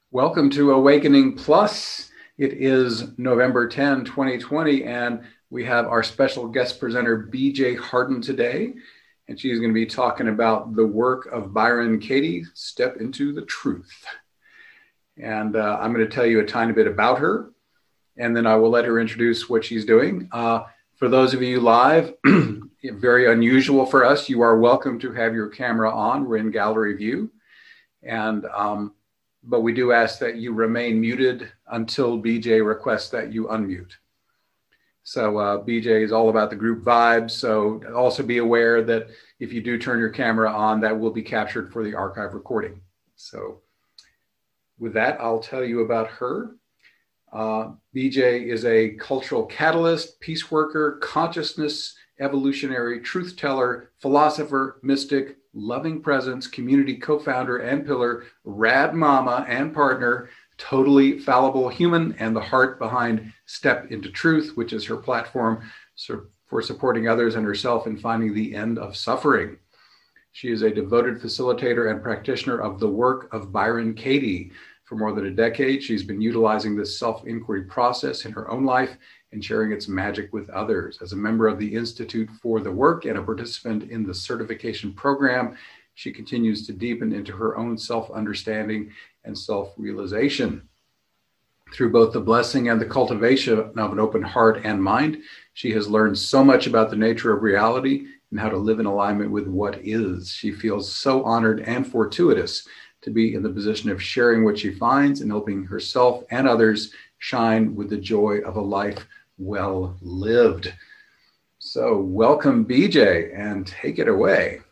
Welcome to Awakening Plus. It is November 10, 2020, and we have our special guest presenter, BJ Harden, today. And she's going to be talking about the work of Byron Katie, Step into the Truth. And I'm going to tell you a tiny bit about her, and then I will let her introduce what she's doing. For those of you live, very unusual for us, you are welcome to have your camera on. We're in gallery view. And but we do ask that you remain muted until BJ requests that you unmute. So BJ is all about the group vibes. So also be aware that if you do turn your camera on, that will be captured for the archive recording. So with that, I'll tell you about her. BJ is a cultural catalyst, peace worker, consciousness evolutionary, truth teller, philosopher, mystic, loving presence, community co-founder and pillar, rad mama and partner, totally fallible human, and the heart behind Step into Truth, which is her platform for supporting others and herself in finding the end of suffering. She is a devoted facilitator and practitioner of the work of Byron Katie. For more than a decade, she's been utilizing this self-inquiry process in her own life and sharing its magic with others. As a member of the Institute for the Work and a participant in the certification program, she continues to deepen into her own self-understanding and self-realization. Through both the blessing and the cultivation of an open heart and mind, she has learned so much about the nature of reality and how to live in alignment with what is. She feels so honored and fortuitous to be in the position of sharing what she finds and helping herself and others shine with the joy of a life well lived. So welcome, BJ, and take it away.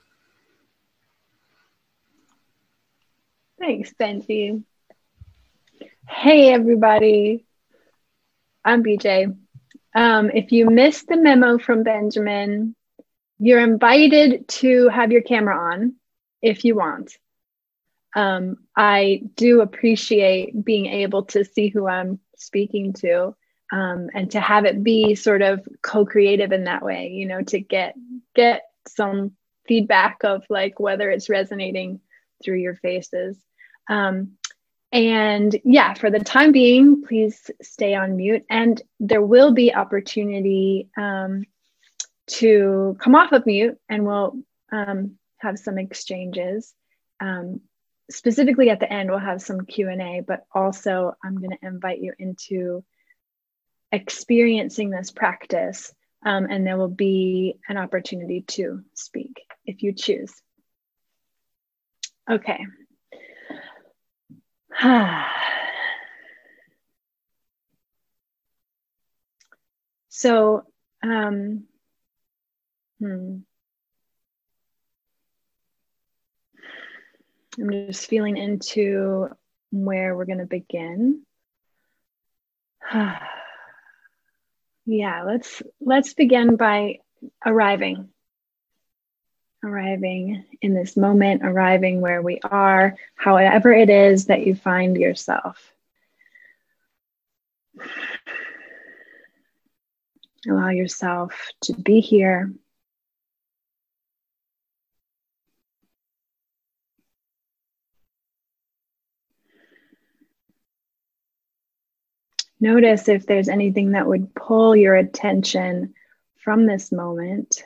Thanks, Benji. Hey, everybody. I'm BJ. If you missed the memo from Benjamin, you're invited to have your camera on if you want. I do appreciate being able to see who I'm speaking to, and to have it be sort of co-creative in that way, you know, to get some feedback of like whether it's resonating through your faces. And yeah, for the time being, please stay on mute, and there will be opportunity to come off of mute, and we'll have some exchanges. Specifically at the end, we'll have some Q&A, but also I'm going to invite you into experiencing this practice, and there will be an opportunity to speak if you choose. Okay. So, I'm just feeling into where we're going to begin. Yeah, let's begin by arriving in this moment, arriving where we are, however it is that you find yourself. Allow yourself to be here. Notice if there's anything that would pull your attention from this moment.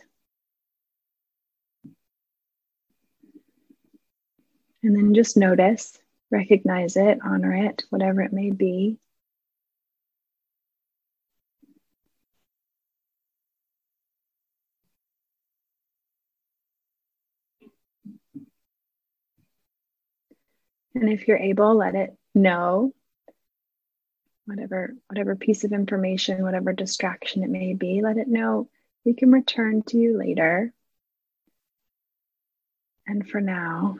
And then just notice, recognize it, honor it, whatever it may be. And if you're able, let it know. Whatever piece of information, whatever distraction it may be, let it know we can return to you later. And for now,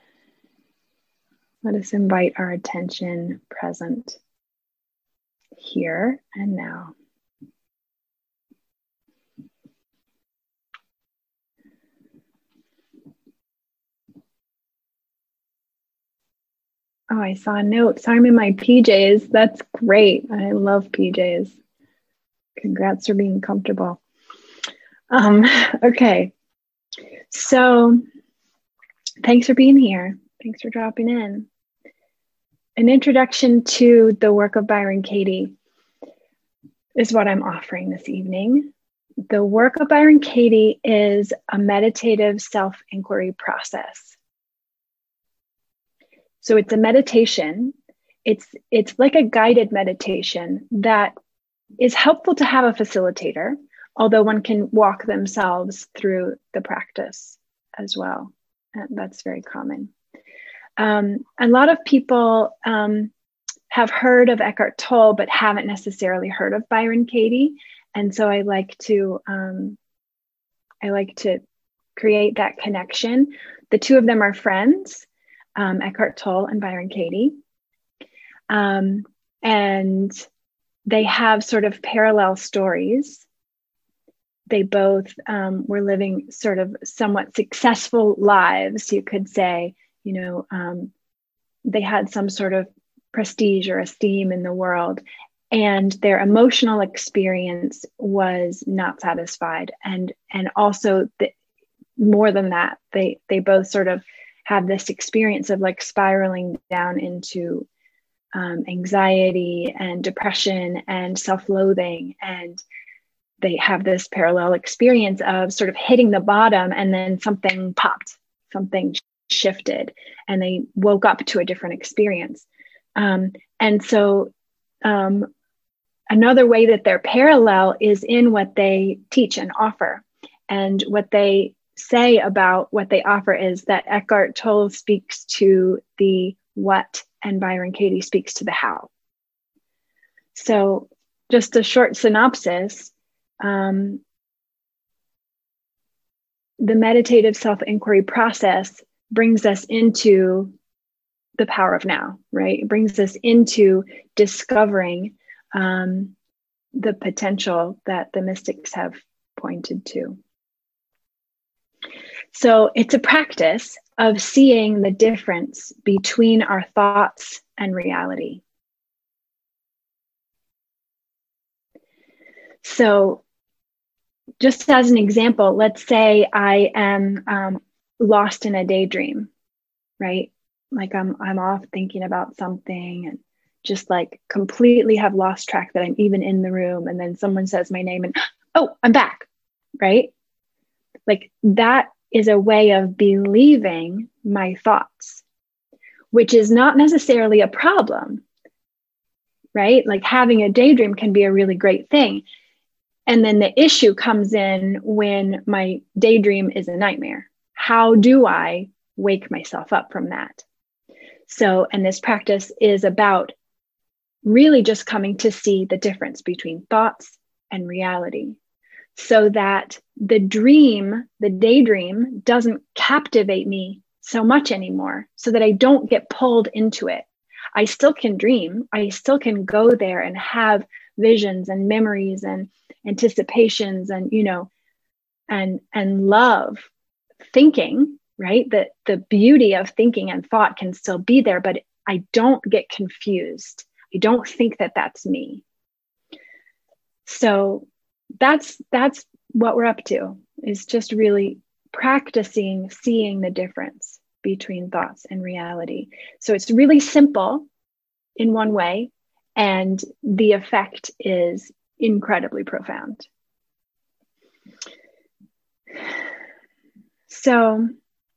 let us invite our attention present here and now. Oh, I saw a note. So I'm in my PJs. That's great. I love PJs. Congrats for being comfortable. Okay. So thanks for being here. Thanks for dropping in. an introduction to the work of Byron Katie is what I'm offering this evening. The work of Byron Katie is a meditative self-inquiry process. So it's a meditation. It's like a guided meditation that is helpful to have a facilitator, although one can walk themselves through the practice as well. And that's very common. A lot of people have heard of Eckhart Tolle, but haven't necessarily heard of Byron Katie. And so I like to create that connection. The two of them are friends, Eckhart Tolle and Byron Katie. And they have sort of parallel stories. They both were living sort of somewhat successful lives, you could say. They had some sort of prestige or esteem in the world, and their emotional experience was not satisfied. And also, more than that, they both sort of have this experience of like spiraling down into anxiety and depression and self-loathing. And they have this parallel experience of sort of hitting the bottom, and then something popped, something shifted, and they woke up to a different experience. And so another way that they're parallel is in what they teach and offer. And what they say about what they offer is that Eckhart Tolle speaks to the what, and Byron Katie speaks to the how. So just a short synopsis. The meditative self-inquiry process brings us into the power of now, right? It brings us into discovering the potential that the mystics have pointed to. So it's a practice of seeing the difference between our thoughts and reality. So just as an example, let's say I am lost in a daydream, right? Like I'm off thinking about something and just like completely have lost track that I'm even in the room. And then someone says my name and, oh, I'm back, right? Like that is a way of believing my thoughts, which is not necessarily a problem, right? Like having a daydream can be a really great thing. And then the issue comes in when my daydream is a nightmare. How do I wake myself up from that? So, and this practice is about really just coming to see the difference between thoughts and reality, so that the daydream doesn't captivate me so much anymore, so that I don't get pulled into it. I still can dream. I still can go there and have visions and memories and anticipations and, and love thinking, right? That the beauty of thinking and thought can still be there, but I don't get confused. I don't think that that's me. So that's what we're up to, is just really practicing seeing the difference between thoughts and reality. So it's really simple in one way, and the effect is incredibly profound. So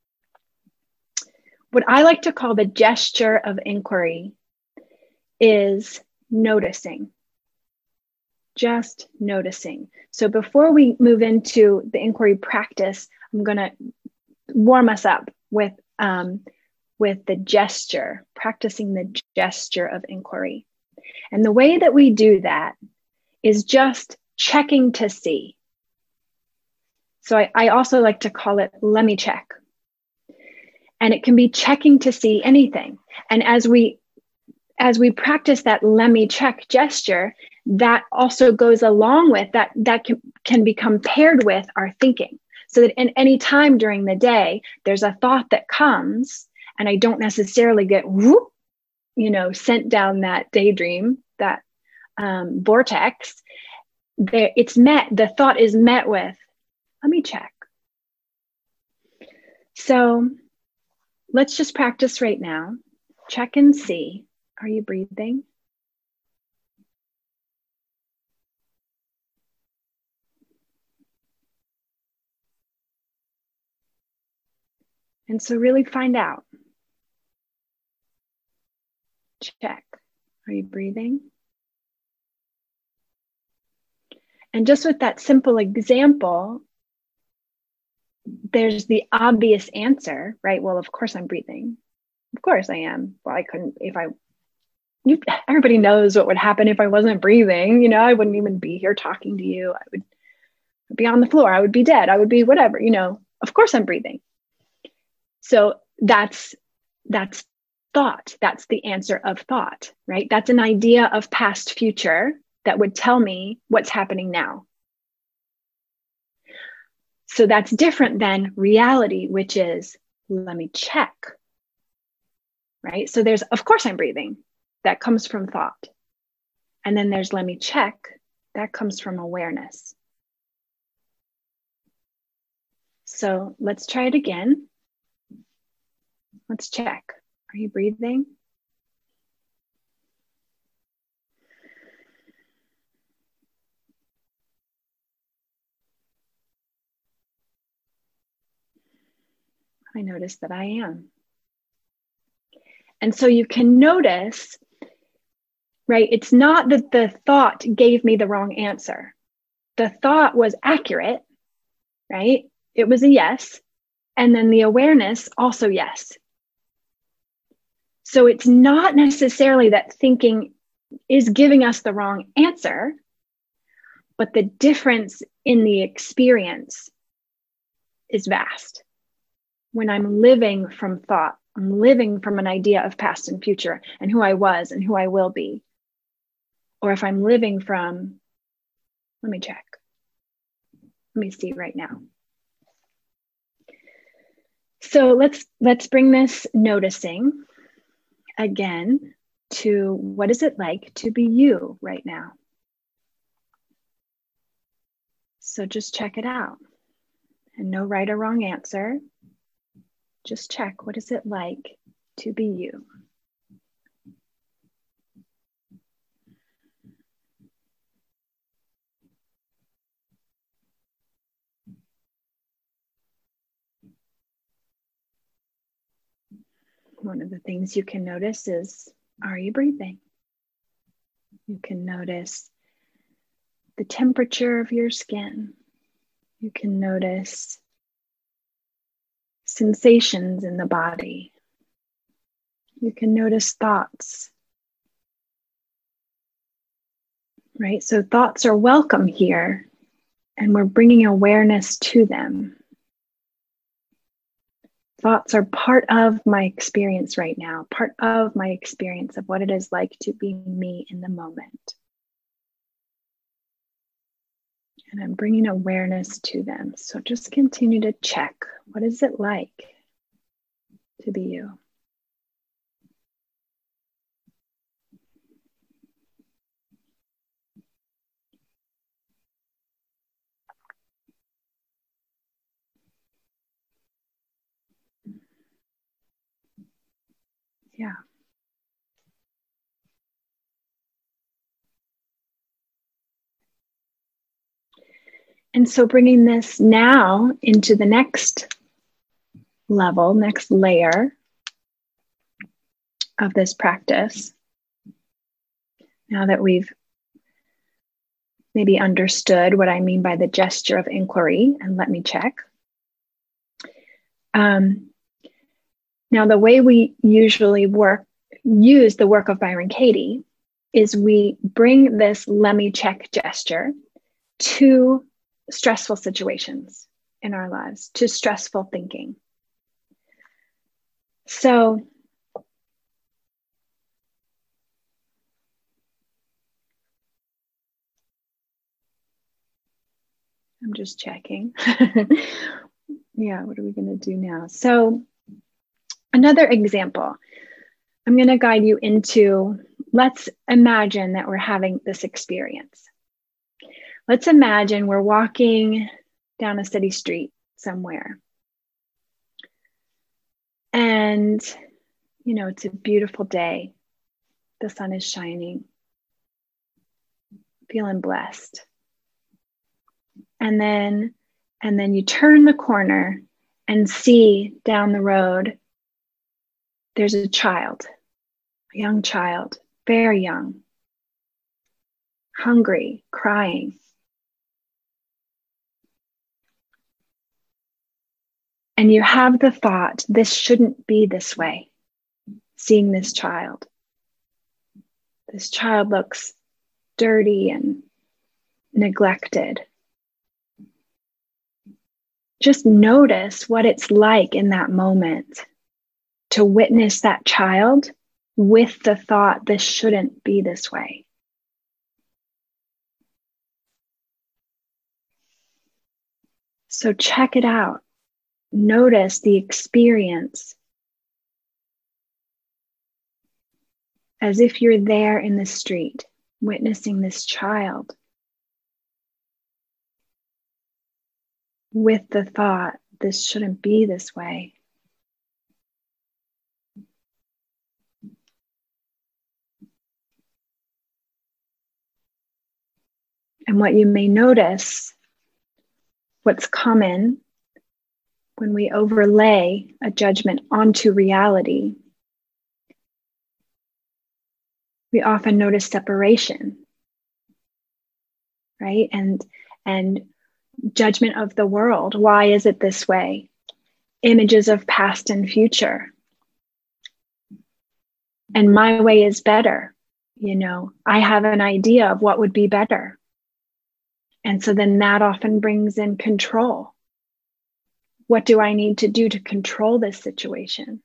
what I like to call the gesture of inquiry is noticing. Just noticing. So before we move into the inquiry practice, I'm going to warm us up with the gesture, practicing the gesture of inquiry. And the way that we do that is just checking to see. So I also like to call it, let me check. And it can be checking to see anything. And as we practice that let me check gesture, that also goes along with that can become paired with our thinking. So that in any time during the day, there's a thought that comes and I don't necessarily get sent down that daydream, that vortex. The thought is met with, let me check. So let's just practice right now. Check and see. Are you breathing? And so really find out. Check. Are you breathing? And just with that simple example, there's the obvious answer, right? Well, of course I'm breathing. Of course I am. Well, I couldn't, everybody knows what would happen if I wasn't breathing. You know, I wouldn't even be here talking to you. I would be on the floor. I would be dead. I would be whatever, you know, of course I'm breathing. So that's thought. That's the answer of thought, right? That's an idea of past future that would tell me what's happening now. So that's different than reality, which is, let me check, right? So there's, of course I'm breathing. That comes from thought. And then there's, let me check. That comes from awareness. So let's try it again. Let's check. Are you breathing? I notice that I am. And so you can notice, right? It's not that the thought gave me the wrong answer. The thought was accurate, right? It was a yes. And then the awareness also yes. So it's not necessarily that thinking is giving us the wrong answer, but the difference in the experience is vast. When I'm living from thought, I'm living from an idea of past and future and who I was and who I will be. Or if I'm living from, let me check. Let me see right now. So let's bring this noticing again to what is it like to be you right now? So just check it out. And no right or wrong answer. Just check, what is it like to be you? One of the things you can notice is, are you breathing? You can notice the temperature of your skin. You can notice sensations in the body. You can notice thoughts, right? So thoughts are welcome here, and we're bringing awareness to them. Thoughts are part of my experience right now, part of my experience of what it is like to be me in the moment. And I'm bringing awareness to them. So just continue to check. What is it like to be you? Yeah. And so bringing this now into the next level, next layer of this practice, now that we've maybe understood what I mean by the gesture of inquiry, and let me check. Now, the way we usually use the work of Byron Katie is we bring this let me check gesture to stressful situations in our lives, to stressful thinking. So I'm just checking. Yeah, what are we going to do now? So another example, I'm going to guide you into, let's imagine that we're having this experience. Let's imagine we're walking down a city street somewhere. And, you know, it's a beautiful day. The sun is shining. Feeling blessed. And then you turn the corner and see down the road, there's a child, a young child, very young, hungry, crying. And you have the thought, this shouldn't be this way, seeing this child. This child looks dirty and neglected. Just notice what it's like in that moment to witness that child with the thought, this shouldn't be this way. So check it out. Notice the experience as if you're there in the street, witnessing this child with the thought, this shouldn't be this way. And what you may notice, what's common when we overlay a judgment onto reality, we often notice separation, right? And judgment of the world. Why is it this way? Images of past and future. And my way is better. I have an idea of what would be better. And so then that often brings in control. What do I need to do to control this situation?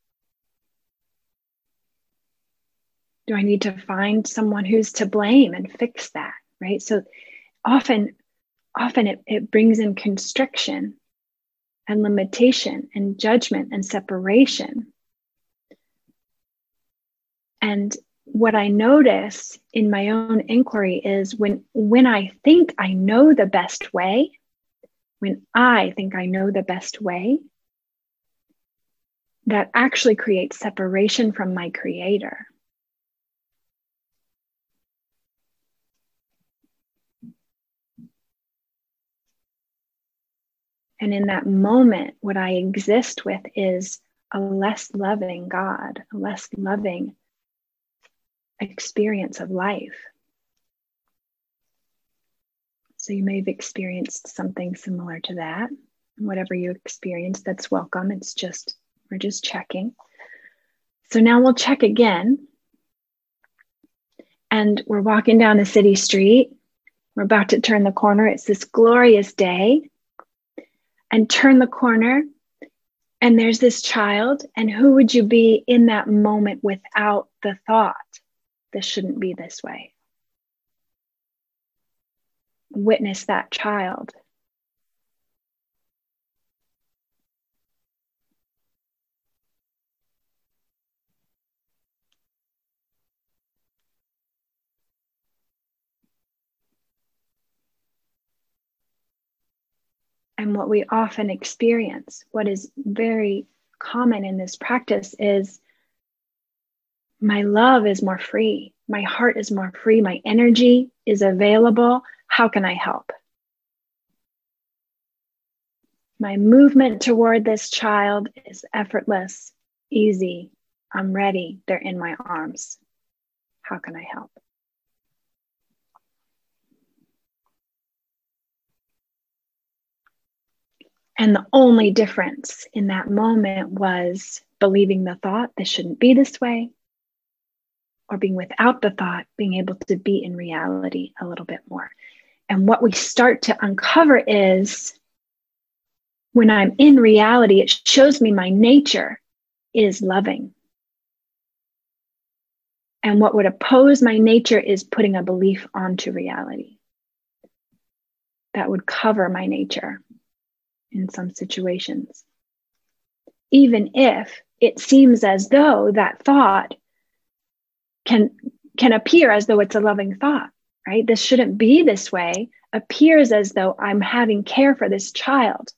Do I need to find someone who's to blame and fix that, right? So often it brings in constriction and limitation and judgment and separation. And what I notice in my own inquiry is when I think I know the best way, that actually creates separation from my creator. And in that moment, what I exist with is a less loving God, a less loving experience of life. So you may have experienced something similar to that. Whatever you experience, that's welcome. We're just checking. So now we'll check again. And we're walking down the city street. We're about to turn the corner. It's this glorious day. And turn the corner, and there's this child. And who would you be in that moment without the thought, this shouldn't be this way? Witness that child. And what we often experience, what is very common in this practice, is my love is more free. My heart is more free. My energy is available. How can I help? My movement toward this child is effortless, easy. I'm ready. They're in my arms. How can I help? And the only difference in that moment was believing the thought, this shouldn't be this way, or being without the thought, being able to be in reality a little bit more. And what we start to uncover is when I'm in reality, it shows me my nature is loving. And what would oppose my nature is putting a belief onto reality that would cover my nature in some situations. Even if it seems as though that thought can appear as though it's a loving thought, right? This shouldn't be this way, appears as though I'm having care for this child.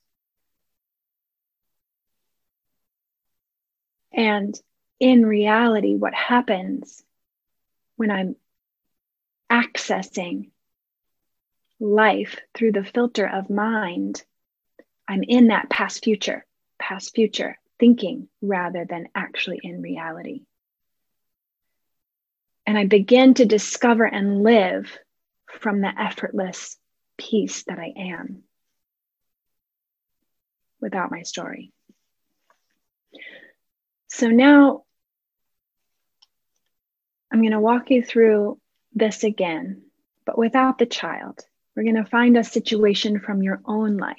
And in reality, what happens when I'm accessing life through the filter of mind, I'm in that past future thinking rather than actually in reality. And I begin to discover and live from the effortless peace that I am without my story. So now I'm going to walk you through this again, but without the child. We're going to find a situation from your own life.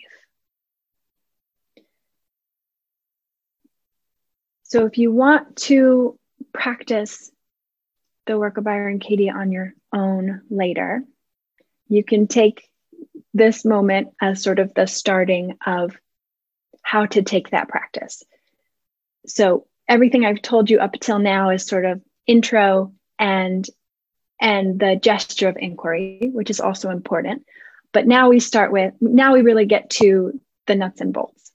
So if you want to practice the work of Byron Katie on your own later, you can take this moment as sort of the starting of how to take that practice. So everything I've told you up till now is sort of intro and the gesture of inquiry, which is also important. But now we really get to the nuts and bolts.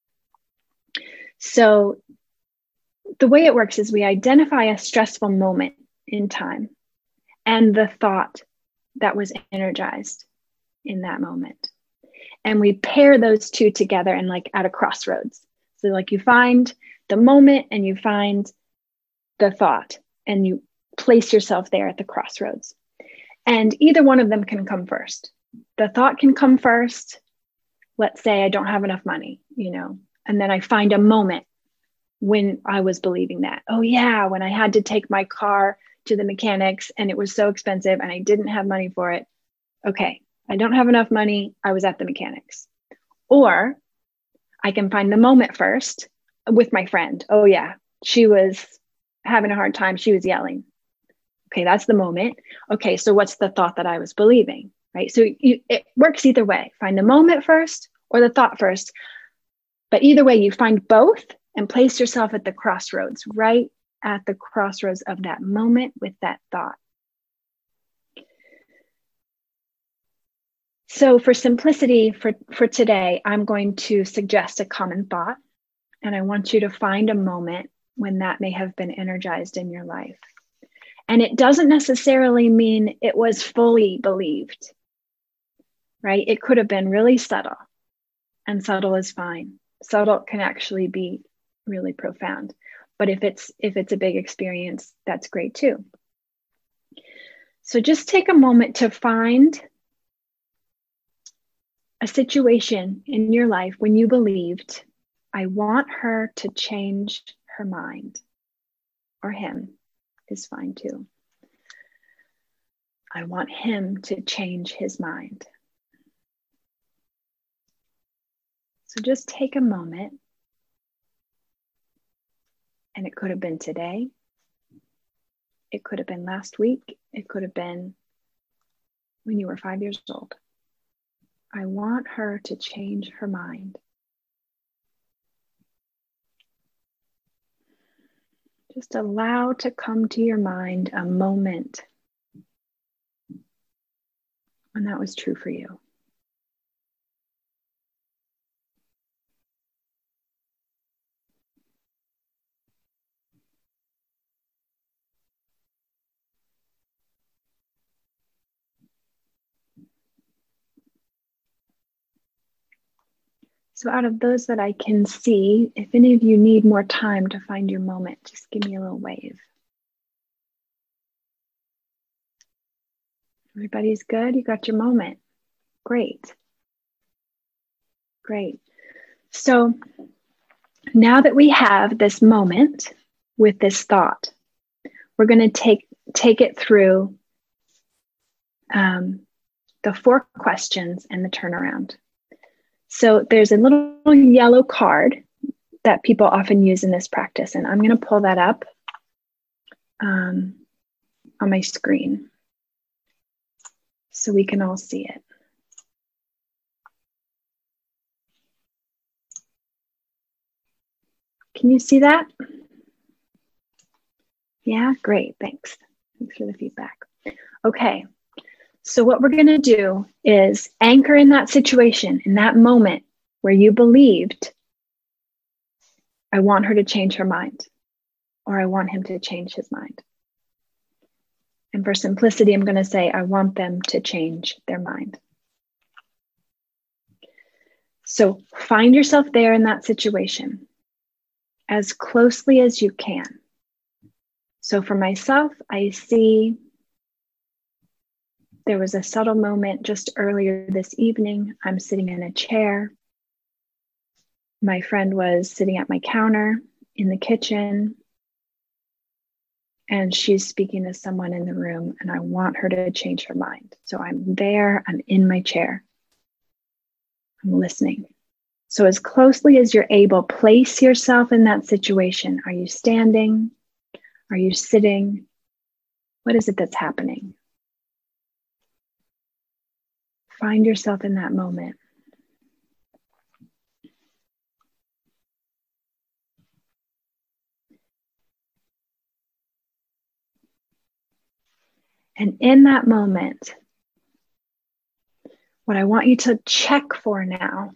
So the way it works is we identify a stressful moment in time and the thought that was energized in that moment. And we pair those two together and like at a crossroads. So like you find the moment and you find the thought and you place yourself there at the crossroads. And either one of them can come first. The thought can come first. Let's say I don't have enough money, and then I find a moment when I was believing that. Oh yeah, when I had to take my car to the mechanics and it was so expensive and I didn't have money for it. Okay, I don't have enough money. I was at the mechanics. Or I can find the moment first with my friend. Oh yeah, she was having a hard time. She was yelling. Okay, that's the moment. Okay, so what's the thought that I was believing, right? So it works either way. Find the moment first or the thought first. But either way, you find both and place yourself at the crossroads, right at the crossroads of that moment with that thought. So for simplicity for today, I'm going to suggest a common thought, and I want you to find a moment when that may have been energized in your life. And it doesn't necessarily mean it was fully believed, right? It could have been really subtle, and subtle is fine. Subtle can actually be really profound. But if it's a big experience, that's great too. So just take a moment to find a situation in your life when you believed, I want her to change her mind, or him is fine too. I want him to change his mind. So just take a moment, and it could have been today. It could have been last week. It could have been when you were 5 years old. I want her to change her mind. Just allow to come to your mind a moment when that was true for you. So out of those that I can see, if any of you need more time to find your moment, just give me a little wave. Everybody's good? You got your moment. Great. Great. So now that we have this moment with this thought, we're going to take it through the 4 questions and the turnaround. So there's a little yellow card that people often use in this practice, and I'm going to pull that up on my screen so we can all see it. Can you see that? Yeah, great, thanks. Thanks for the feedback. Okay. So what we're going to do is anchor in that situation, in that moment where you believed, I want her to change her mind, or I want him to change his mind. And for simplicity, I'm going to say, I want them to change their mind. So find yourself there in that situation as closely as you can. So for myself, I see there was a subtle moment just earlier this evening. I'm sitting in a chair. My friend was sitting at my counter in the kitchen, and she's speaking to someone in the room, and I want her to change her mind. So I'm there, I'm in my chair, I'm listening. So as closely as you're able, place yourself in that situation. Are you standing? Are you sitting? What is it that's happening? Find yourself in that moment. And in that moment, what I want you to check for now.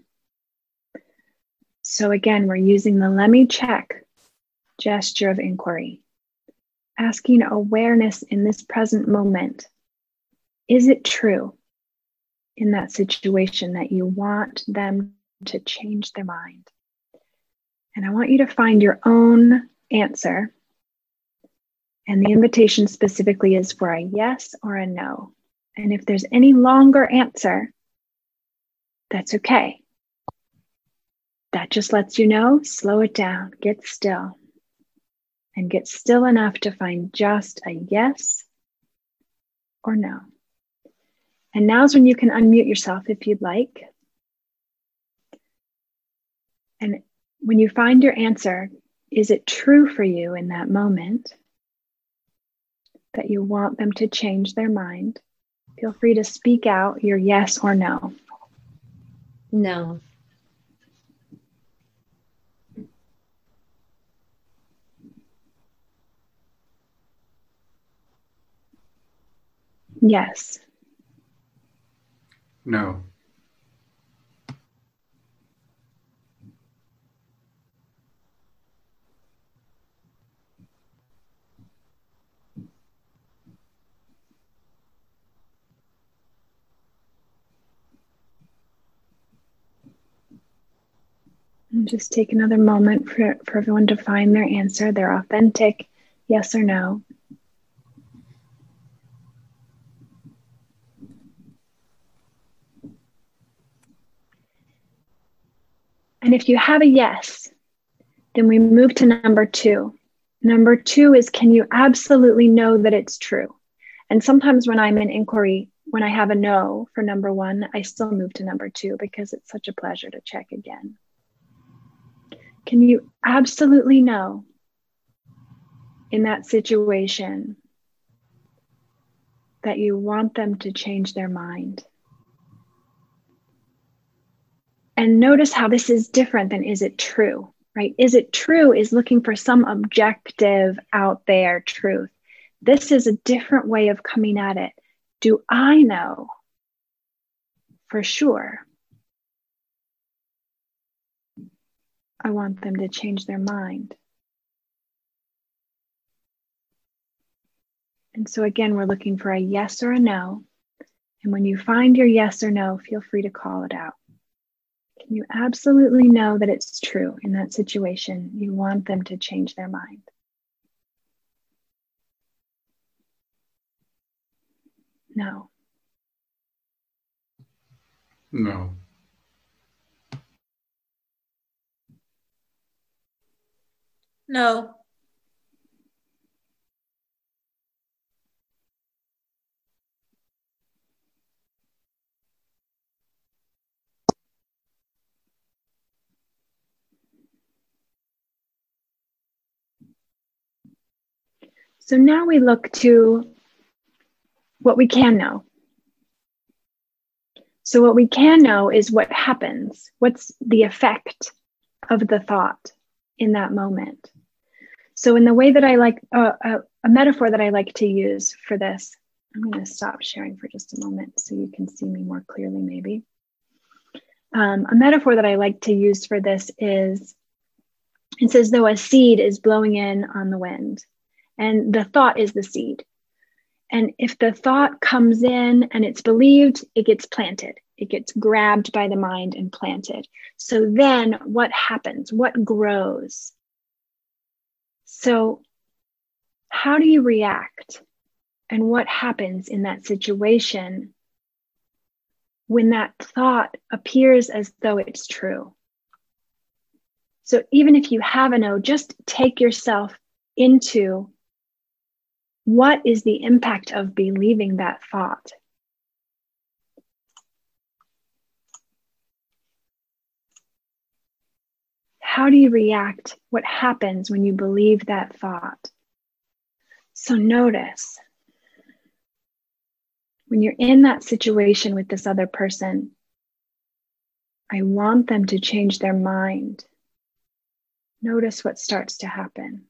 So again, we're using the let me check gesture of inquiry, asking awareness in this present moment. Is it true in that situation that you want them to change their mind? And I want you to find your own answer. And the invitation specifically is for a yes or a no. And if there's any longer answer, that's okay. That just lets you know, slow it down, get still, and get still enough to find just a yes or no. And now's when you can unmute yourself if you'd like. And when you find your answer, is it true for you in that moment that you want them to change their mind? Feel free to speak out your yes or no. No. Yes. No. And just take another moment for everyone to find their answer, their authentic yes or no. And if you have a yes, then we move to number 2. Number 2 is, can you absolutely know that it's true? And sometimes when I'm in inquiry, when I have a no for number 1, I still move to number 2 because it's such a pleasure to check again. Can you absolutely know in that situation that you want them to change their mind? And notice how this is different than is it true, right? Is it true is looking for some objective out there truth. This is a different way of coming at it. Do I know for sure I want them to change their mind? And so again, we're looking for a yes or a no. And when you find your yes or no, feel free to call it out. Can you absolutely know that it's true in that situation? You want them to change their mind? No. No. No. So now we look to what we can know. So what we can know is what happens. What's the effect of the thought in that moment? So in the way that I like, a metaphor that I like to use for this, I'm going to stop sharing for just a moment so you can see me more clearly maybe. A metaphor that I like to use for this is, it's as though a seed is blowing in on the wind, and the thought is the seed. And if the thought comes in and it's believed, it gets planted. It gets grabbed by the mind and planted. So then what happens? What grows? So how do you react? And what happens in that situation when that thought appears as though it's true? So even if you have a no, just take yourself into what is the impact of believing that thought? How do you react? What happens when you believe that thought? So notice when you're in that situation with this other person, I want them to change their mind. Notice what starts to happen.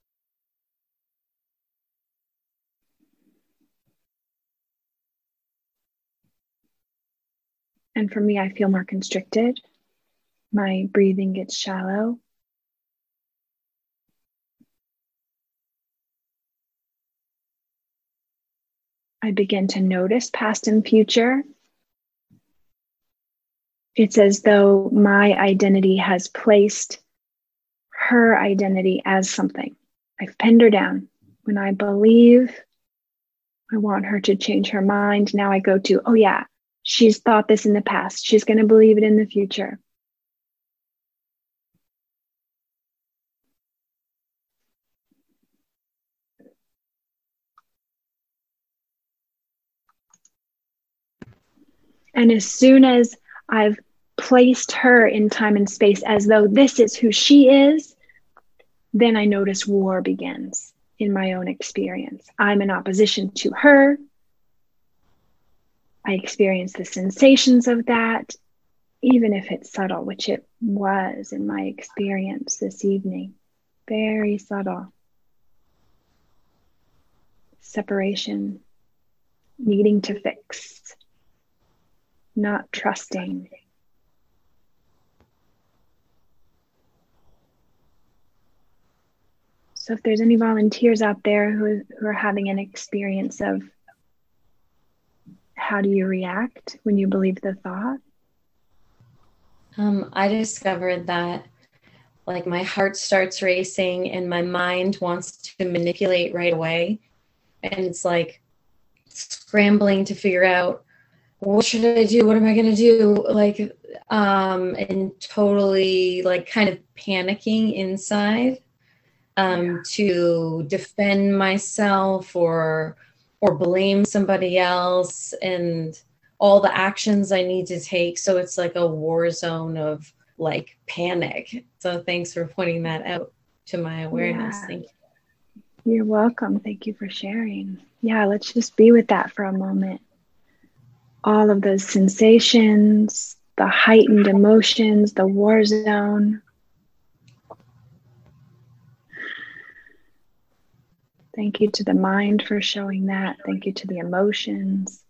And for me, I feel more constricted. My breathing gets shallow. I begin to notice past and future. It's as though my identity has placed her identity as something. I've pinned her down. When I believe I want her to change her mind, now I go to, oh yeah, she's thought this in the past. She's going to believe it in the future. And as soon as I've placed her in time and space as though this is who she is, then I notice war begins in my own experience. I'm in opposition to her. I experience the sensations of that, even if it's subtle, which it was in my experience this evening. Very subtle. Separation, needing to fix, not trusting. So if there's any volunteers out there who are having an experience of how do you react when you believe the thought? I discovered that like my heart starts racing and my mind wants to manipulate right away. And it's like scrambling to figure out, what should I do? What am I going to do? Like, and totally like kind of panicking inside. To defend myself or blame somebody else and all the actions I need to take. So it's like a war zone of like panic. So thanks for pointing that out to my awareness. Yeah. Thank you. You're welcome. Thank you for sharing. Yeah, let's just be with that for a moment. All of those sensations, the heightened emotions, the war zone. Thank you to the mind for showing that. Thank you to the emotions.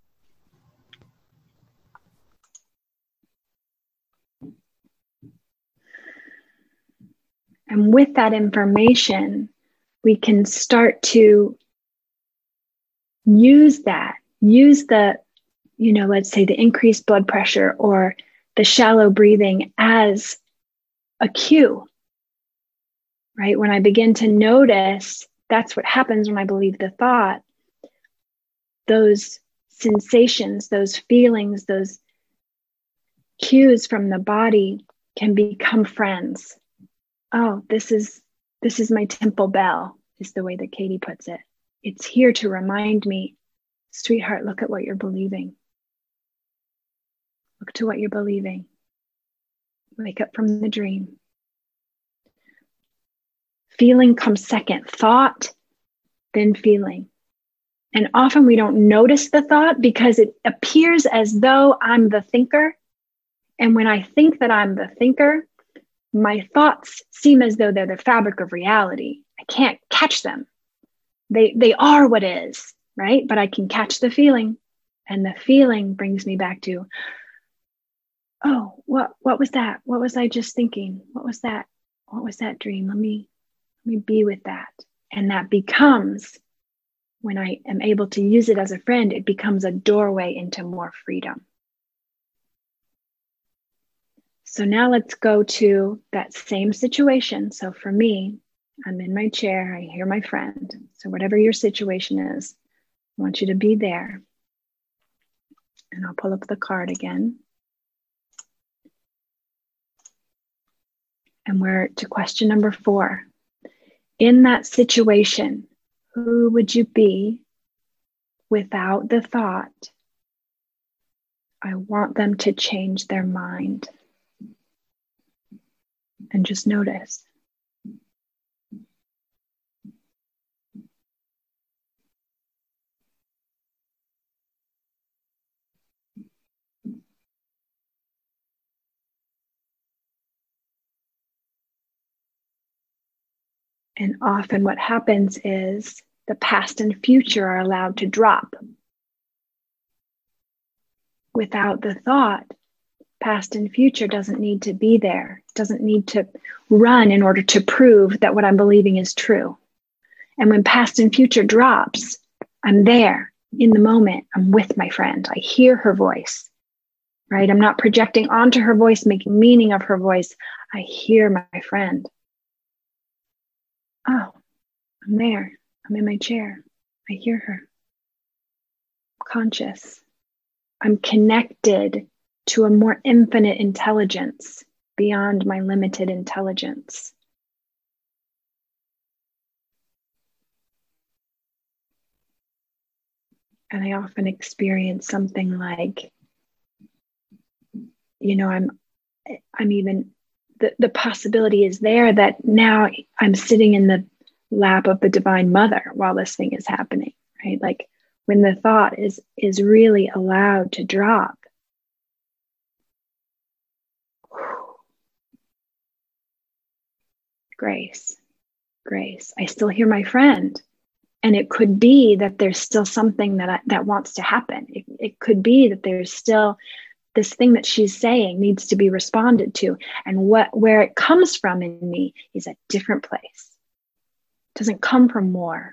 And with that information, we can start to use the, let's say the increased blood pressure or the shallow breathing as a cue, right? When I begin to notice, that's what happens when I believe the thought. Those sensations, those feelings, those cues from the body can become friends. Oh, this is my temple bell, is the way that Katie puts it. It's here to remind me, sweetheart, look at what you're believing. Look to what you're believing. Wake up from the dream. Feeling comes second, thought, then feeling. And often we don't notice the thought because it appears as though I'm the thinker. And when I think that I'm the thinker, my thoughts seem as though they're the fabric of reality. I can't catch them. They are what is, right? But I can catch the feeling. And the feeling brings me back to, oh, what was that? What was I just thinking? What was that? What was that dream? Let me be with that. And that becomes when I am able to use it as a friend, it becomes a doorway into more freedom. So now let's go to that same situation. So for me, I'm in my chair, I hear my friend. So whatever your situation is, I want you to be there. And I'll pull up the card again. And we're to question number 4. In that situation, who would you be without the thought, I want them to change their mind? And just notice. And often what happens is the past and future are allowed to drop. Without the thought, past and future doesn't need to be there, doesn't need to run in order to prove that what I'm believing is true. And when past and future drops, I'm there in the moment. I'm with my friend. I hear her voice, right? I'm not projecting onto her voice, making meaning of her voice. I hear my friend. Oh, I'm there. I'm in my chair. I hear her. Conscious. I'm connected to a more infinite intelligence beyond my limited intelligence. And I often experience something like, I'm even, the possibility is there that now I'm sitting in the lap of the Divine Mother while this thing is happening, right? Like when the thought is really allowed to drop. Grace. I still hear my friend. And it could be that there's still something that wants to happen. It could be that there's still this thing that she's saying needs to be responded to. And where it comes from in me is a different place. It doesn't come from more.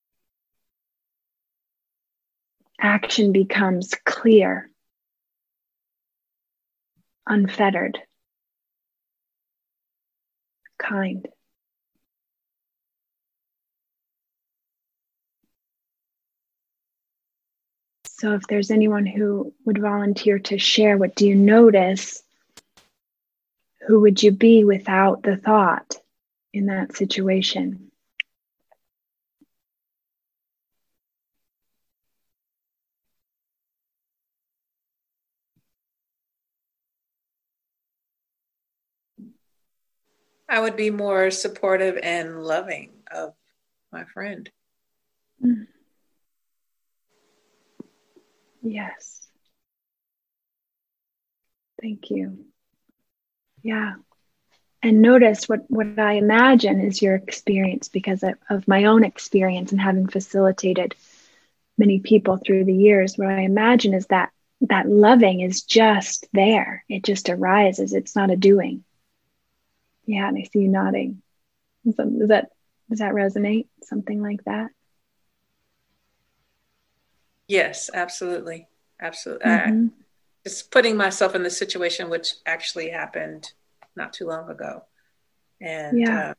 Action becomes clear, unfettered, kind. So if there's anyone who would volunteer to share, what do you notice? Who would you be without the thought in that situation? I would be more supportive and loving of my friend. Mm. Yes. Thank you. Yeah. And notice what I imagine is your experience, because of my own experience and having facilitated many people through the years. What I imagine is that loving is just there. It just arises. It's not a doing. Yeah, and I see you nodding. Does that resonate? Something like that? Yes, absolutely. Absolutely. Mm-hmm. Just putting myself in the situation which actually happened not too long ago. And,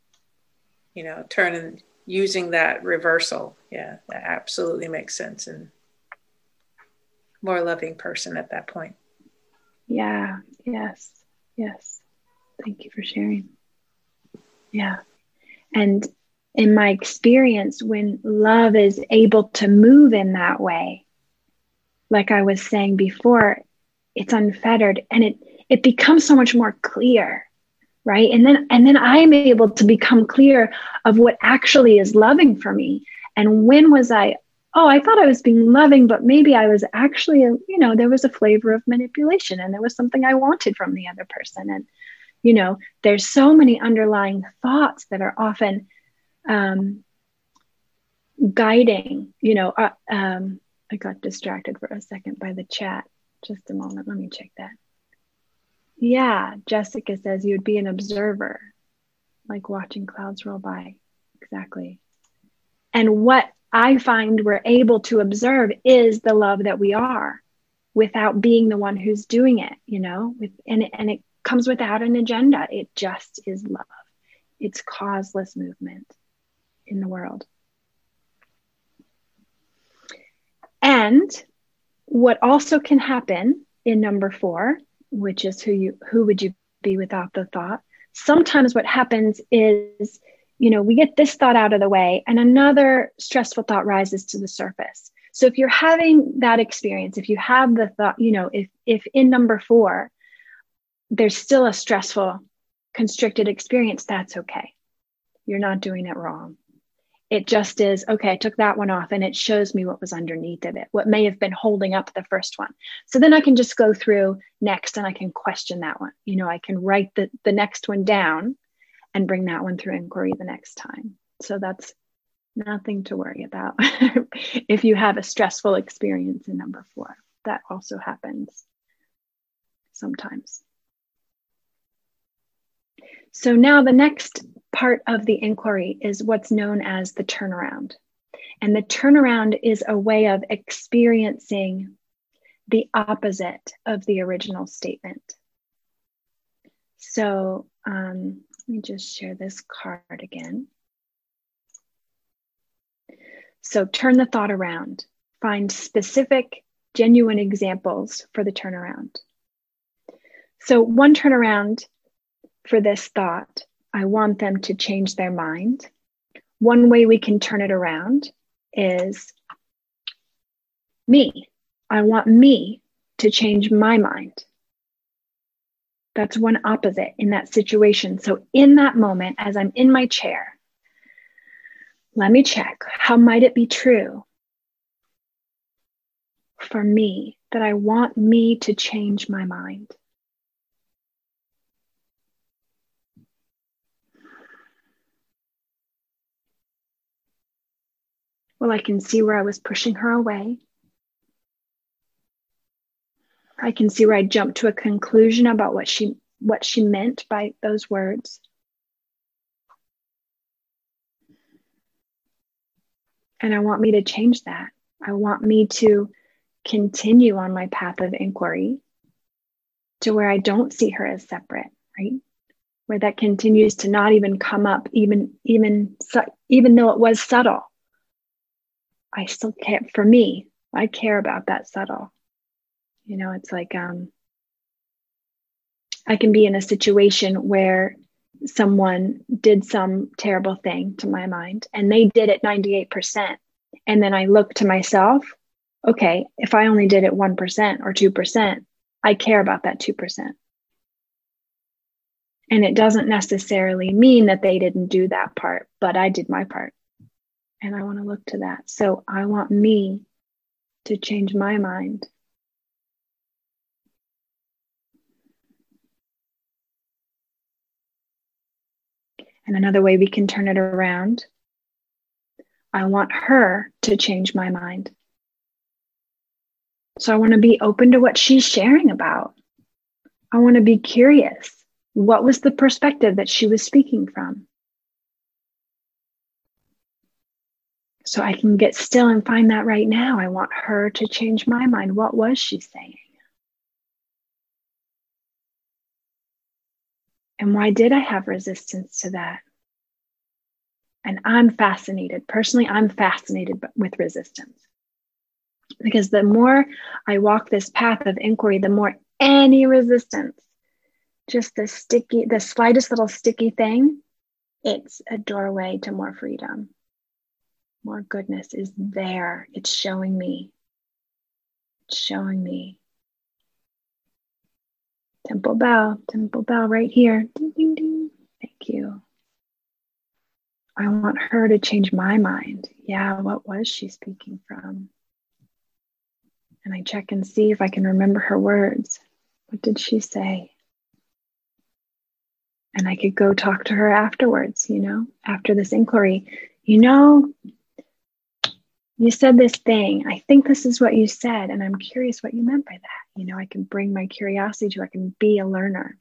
using that reversal. Yeah, that absolutely makes sense. And more loving person at that point. Yeah. Yes. Thank you for sharing. Yeah. And in my experience, when love is able to move in that way, like I was saying before, it's unfettered and it becomes so much more clear, right? And then I'm able to become clear of what actually is loving for me. And when was I thought I was being loving, but maybe I was actually, there was a flavor of manipulation and there was something I wanted from the other person. And, there's so many underlying thoughts that are often guiding, I got distracted for a second by the chat. Just a moment. Let me check that. Yeah. Jessica says you'd be an observer, like watching clouds roll by. Exactly. And what I find we're able to observe is the love that we are, without being the one who's doing it, and it comes without an agenda. It just is love. It's causeless movement in the world. And what also can happen in number 4, which is who would you be without the thought? Sometimes what happens is, we get this thought out of the way and another stressful thought rises to the surface. So if you're having that experience, if you have the thought, if in number 4, there's still a stressful, constricted experience, that's okay. You're not doing it wrong. It just is, okay, I took that one off and it shows me what was underneath of it, what may have been holding up the first one. So then I can just go through next and I can question that one. I can write the next one down and bring that one through inquiry the next time. So that's nothing to worry about. If you have a stressful experience in number 4, that also happens sometimes. So now the next part of the inquiry is what's known as the turnaround. And the turnaround is a way of experiencing the opposite of the original statement. So let me just share this card again. So turn the thought around. Find specific, genuine examples for the turnaround. So one turnaround for this thought, I want them to change their mind. One way we can turn it around is me. I want me to change my mind. That's one opposite in that situation. So in that moment, as I'm in my chair, let me check, how might it be true for me that I want me to change my mind? Well, I can see where I was pushing her away. I can see where I jumped to a conclusion about what she meant by those words. And I want me to change that. I want me to continue on my path of inquiry to where I don't see her as separate, right? Where that continues to not even come up, even though it was subtle. I still care. For me, I care about that subtle. It's like I can be in a situation where someone did some terrible thing to my mind and they did it 98%. And then I look to myself, okay, if I only did it 1% or 2%, I care about that 2%. And it doesn't necessarily mean that they didn't do that part, but I did my part. And I want to look to that. So I want me to change my mind. And another way we can turn it around, I want her to change my mind. So I want to be open to what she's sharing about. I want to be curious. What was the perspective that she was speaking from? So I can get still and find that right now. I want her to change my mind. What was she saying? And why did I have resistance to that? And I'm fascinated. Personally, I'm fascinated with resistance. Because the more I walk this path of inquiry, the more any resistance, just the slightest little sticky thing, it's a doorway to more freedom. More goodness is there. It's showing me. It's showing me. Temple bell right here. Ding, ding, ding. Thank you. I want her to change my mind. Yeah, what was she speaking from? And I check and see if I can remember her words. What did she say? And I could go talk to her afterwards, after this inquiry. You said this thing. I think this is what you said, and I'm curious what you meant by that. I can bring my curiosity to, I can be a learner.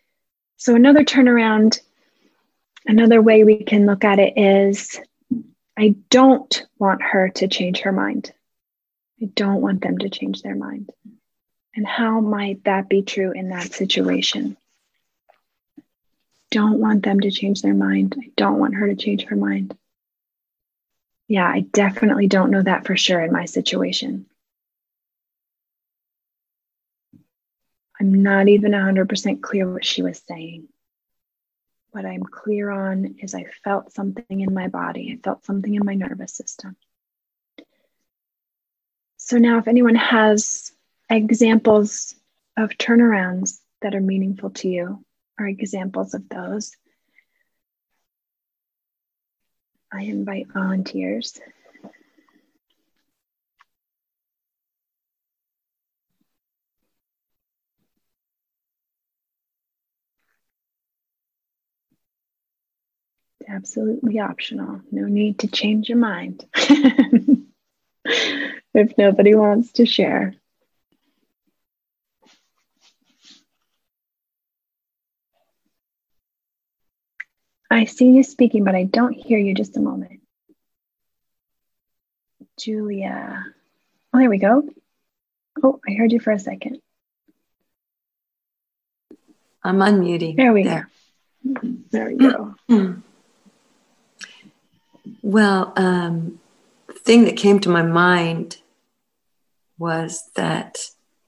So another turnaround, another way we can look at it is, I don't want her to change her mind. I don't want them to change their mind. And how might that be true in that situation? Don't want them to change their mind. I don't want her to change her mind. Yeah, I definitely don't know that for sure in my situation. I'm not even 100% clear what she was saying. What I'm clear on is I felt something in my body. I felt something in my nervous system. So now if anyone has examples of turnarounds that are meaningful to you, or examples of those, I invite volunteers. It's absolutely optional. No need to change your mind if nobody wants to share. I see you speaking, but I don't hear you. Just a moment. Julia. Oh, there we go. Oh, I heard you for a second. I'm unmuting. There we go. There we go. Well, the thing that came to my mind was that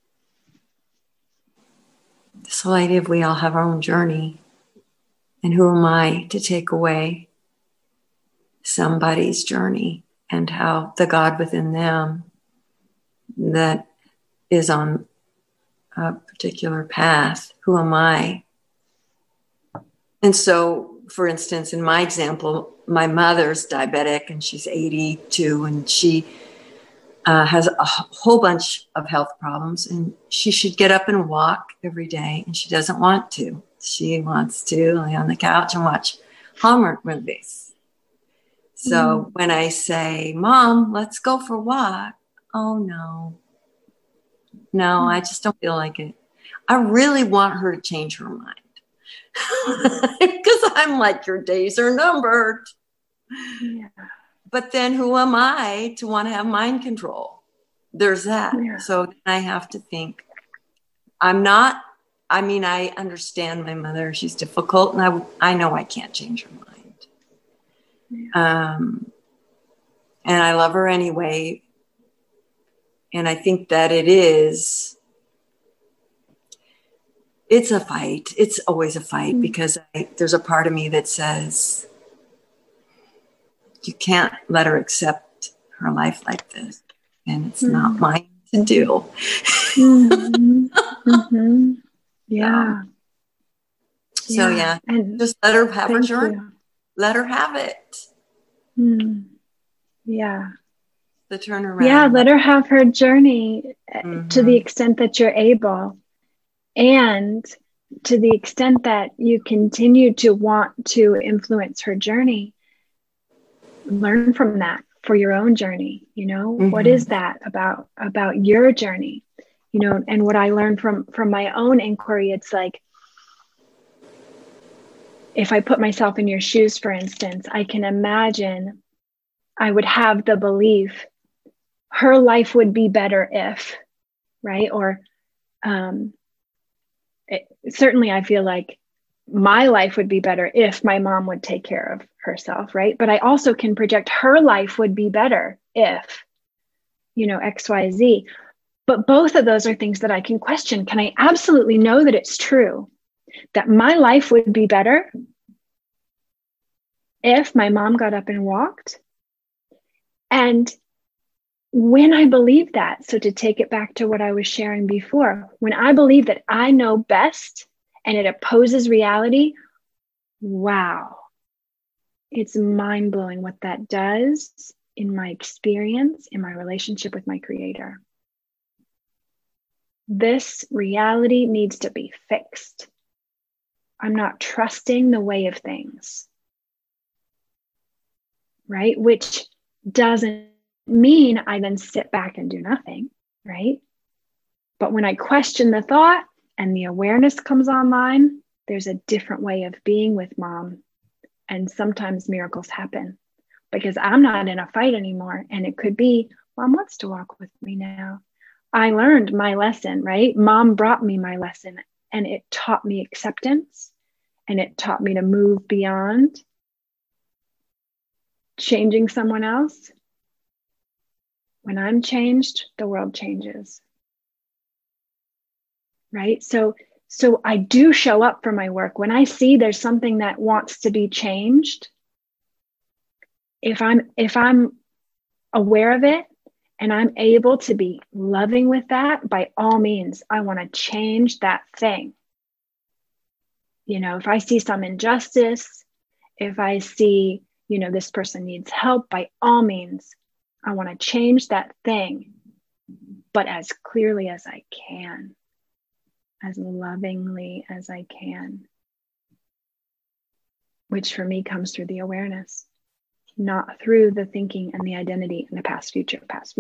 this whole idea of we all have our own journey, and who am I to take away somebody's journey, and how the God within them that is on a particular path, who am I? And so, for instance, in my example, my mother's diabetic and she's 82, and she has a whole bunch of health problems, and she should get up and walk every day, and she doesn't want to. She wants to lay on the couch and watch Hallmark movies. So when I say, Mom, let's go for a walk. Oh, no, I just don't feel like it. I really want her to change her mind. Because I'm like, your days are numbered. Yeah. But then who am I to want to have mind control? There's that. Yeah. So I have to think, I understand my mother. She's difficult, and I know I can't change her mind. Yeah. And I love her anyway. And I think that it's a fight. It's always a fight because there's a part of me that says, you can't let her accept her life like this. And it's not mine to do. Yeah. So yeah, and just let her have her journey. Let her have it. Yeah. The turnaround. Yeah, let her have her journey to the extent that you're able. And to the extent that you continue to want to influence her journey, learn from that for your own journey. You know, what is that about your journey? You know, and what I learned from my own inquiry, it's like, if I put myself in your shoes, for instance, I can imagine I would have the belief her life would be better if, right? Or certainly I feel like my life would be better if my mom would take care of herself, right? But I also can project her life would be better if, you know, X, Y, Z. But both of those are things that I can question. Can I absolutely know that it's true that my life would be better if my mom got up and walked? And when I believe that, so to take it back to what I was sharing before, when I believe that I know best and it opposes reality, wow, it's mind-blowing what that does in my experience, in my relationship with my Creator. This reality needs to be fixed. I'm not trusting the way of things, right? Which doesn't mean I then sit back and do nothing, right? But when I question the thought and the awareness comes online, there's a different way of being with mom. And sometimes miracles happen. because I'm not in a fight anymore. And it could be, Mom wants to walk with me now. I learned my lesson, right? Mom brought me my lesson, and it taught me acceptance, and it taught me to move beyond changing someone else. When I'm changed, the world changes. Right? So I do show up for my work. When I see there's something that wants to be changed, if I'm aware of it and I'm able to be loving with that, by all means, I want to change that thing. You know, if I see some injustice, if I see, you know, this person needs help, by all means, I want to change that thing, but as clearly as I can, as lovingly as I can, which for me comes through the awareness, not through the thinking and the identity and the past, future.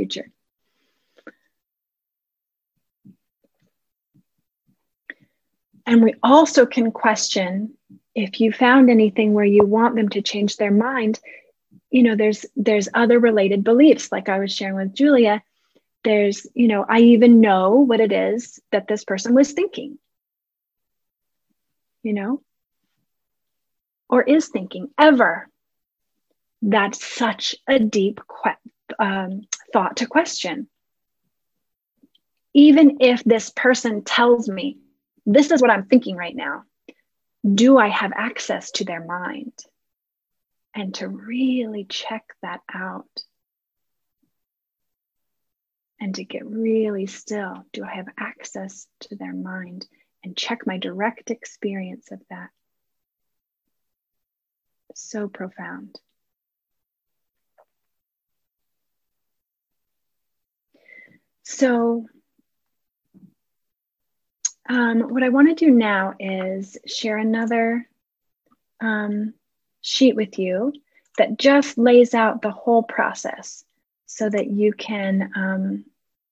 And we also can question, if you found anything where you want them to change their mind, you know, there's other related beliefs, like I was sharing with Julia. There's, you know, I even know what it is that this person was thinking, you know, or is thinking ever. That's such a deep thought to question. Even if this person tells me, this is what I'm thinking right now, do I have access to their mind? And to really check that out. And to get really still. Do I have access to their mind? And check my direct experience of that. So profound. So what I want to do now is share another sheet with you that just lays out the whole process so that you can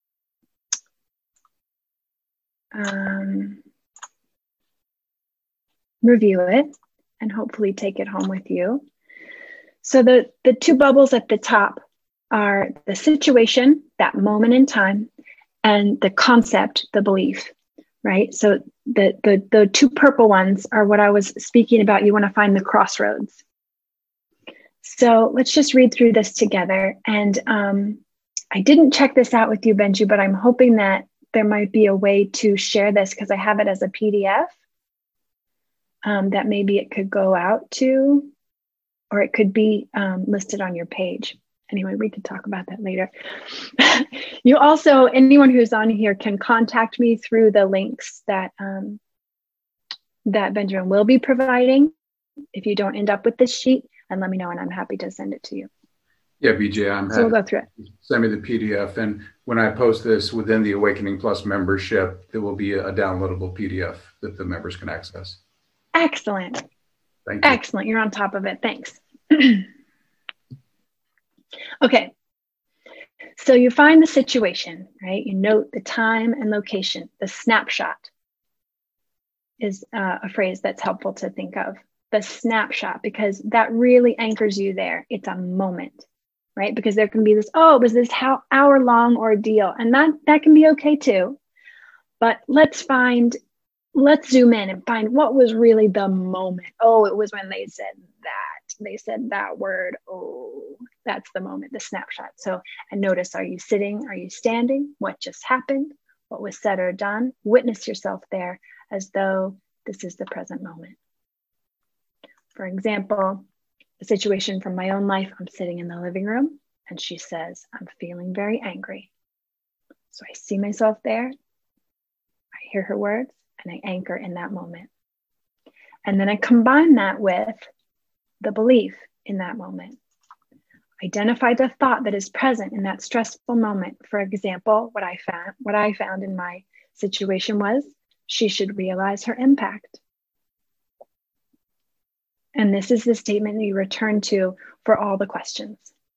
review it and hopefully take it home with you. So the two bubbles at the top are the situation, that moment in time, and the concept, the belief, right? So the two purple ones are what I was speaking about. You want to find the crossroads. So let's just read through this together. And I didn't check this out with you, Benji, but I'm hoping that there might be a way to share this, because I have it as a PDF that maybe it could go out to, or it could be listed on your page. Anyway, we could talk about that later. You also, anyone who's on here can contact me through the links that that Benjamin will be providing if you don't end up with this sheet, and let me know and I'm happy to send it to you. Yeah, BJ, I'm so we'll go through it. Send me the PDF, and when I post this within the Awakening Plus membership, there will be a downloadable PDF that the members can access. Excellent. Thank you. Excellent. You're on top of it. Thanks. Okay. So you find the situation, right? You note the time and location. The snapshot is a phrase that's helpful to think of. The snapshot, because that really anchors you there. It's a moment, right? Because there can be this, oh, it was this hour-long ordeal, and that can be okay too. But let's zoom in and find what was really the moment. Oh, it was when they said that word. Oh, that's the moment, the snapshot. So, and notice, are you sitting? Are you standing? What just happened? What was said or done? Witness yourself there as though this is the present moment. For example, a situation from my own life, I'm sitting in the living room and she says, I'm feeling very angry. So I see myself there, I hear her words, and I anchor in that moment. And then I combine that with the belief in that moment. Identify the thought that is present in that stressful moment. For example, what I found in my situation was, she should realize her impact. And this is the statement that you return to for all the questions.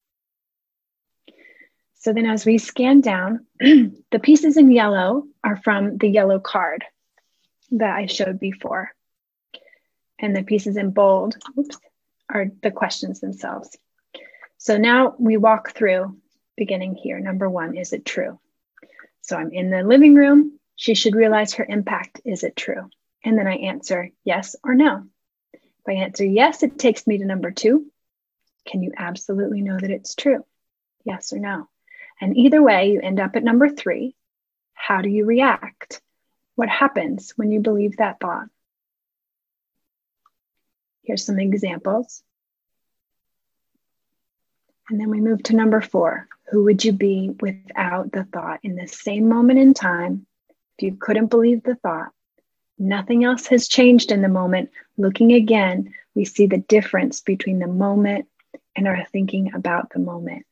So then as we scan down, the pieces in yellow are from the yellow card that I showed before. And the pieces in bold, are the questions themselves. So now we walk through beginning here. Number 1, is it true? So I'm in the living room. She should realize her impact. Is it true? And then I answer yes or no. If I answer yes, it takes me to number 2. Can you absolutely know that it's true? Yes or no? And either way, you end up at number 3. How do you react? What happens when you believe that thought? Here's some examples. And then we move to number 4. Who would you be without the thought? In the same moment in time, if you couldn't believe the thought, nothing else has changed in the moment. Looking again, we see the difference between the moment and our thinking about the moment.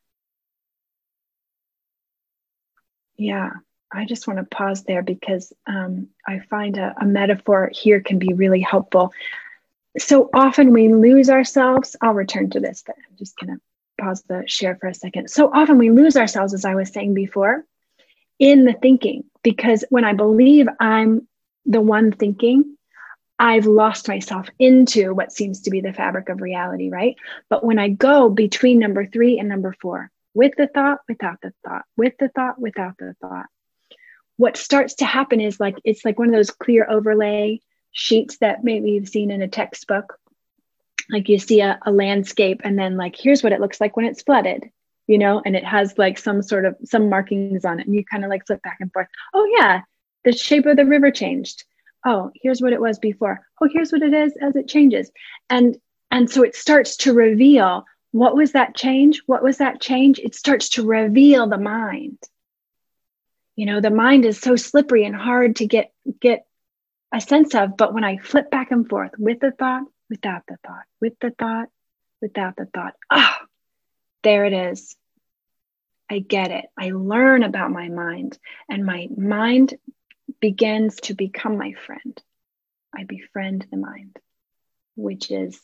Yeah, I just want to pause there because I find a metaphor here can be really helpful. So often we lose ourselves. I'll return to this, but I'm just going to pause the share for a second. So often we lose ourselves, as I was saying before, in the thinking, because when I believe I'm the one thinking, I've lost myself into what seems to be the fabric of reality, right? But when I go between number 3 and number 4, with the thought, without the thought, with the thought, without the thought, what starts to happen is it's like one of those clear overlay sheets that maybe you've seen in a textbook. Like you see a landscape and then like, here's what it looks like when it's flooded, and it has like some markings on it. And you kind of like flip back and forth. Oh yeah, the shape of the river changed. Oh, here's what it was before. Oh, here's what it is as it changes. And so it starts to reveal, what was that change? What was that change? It starts to reveal the mind. The mind is so slippery and hard to get a sense of, but when I flip back and forth with the thought, without the thought, with the thought, without the thought, there it is. I get it. I learn about my mind, and my mind begins to become my friend. I befriend the mind, which is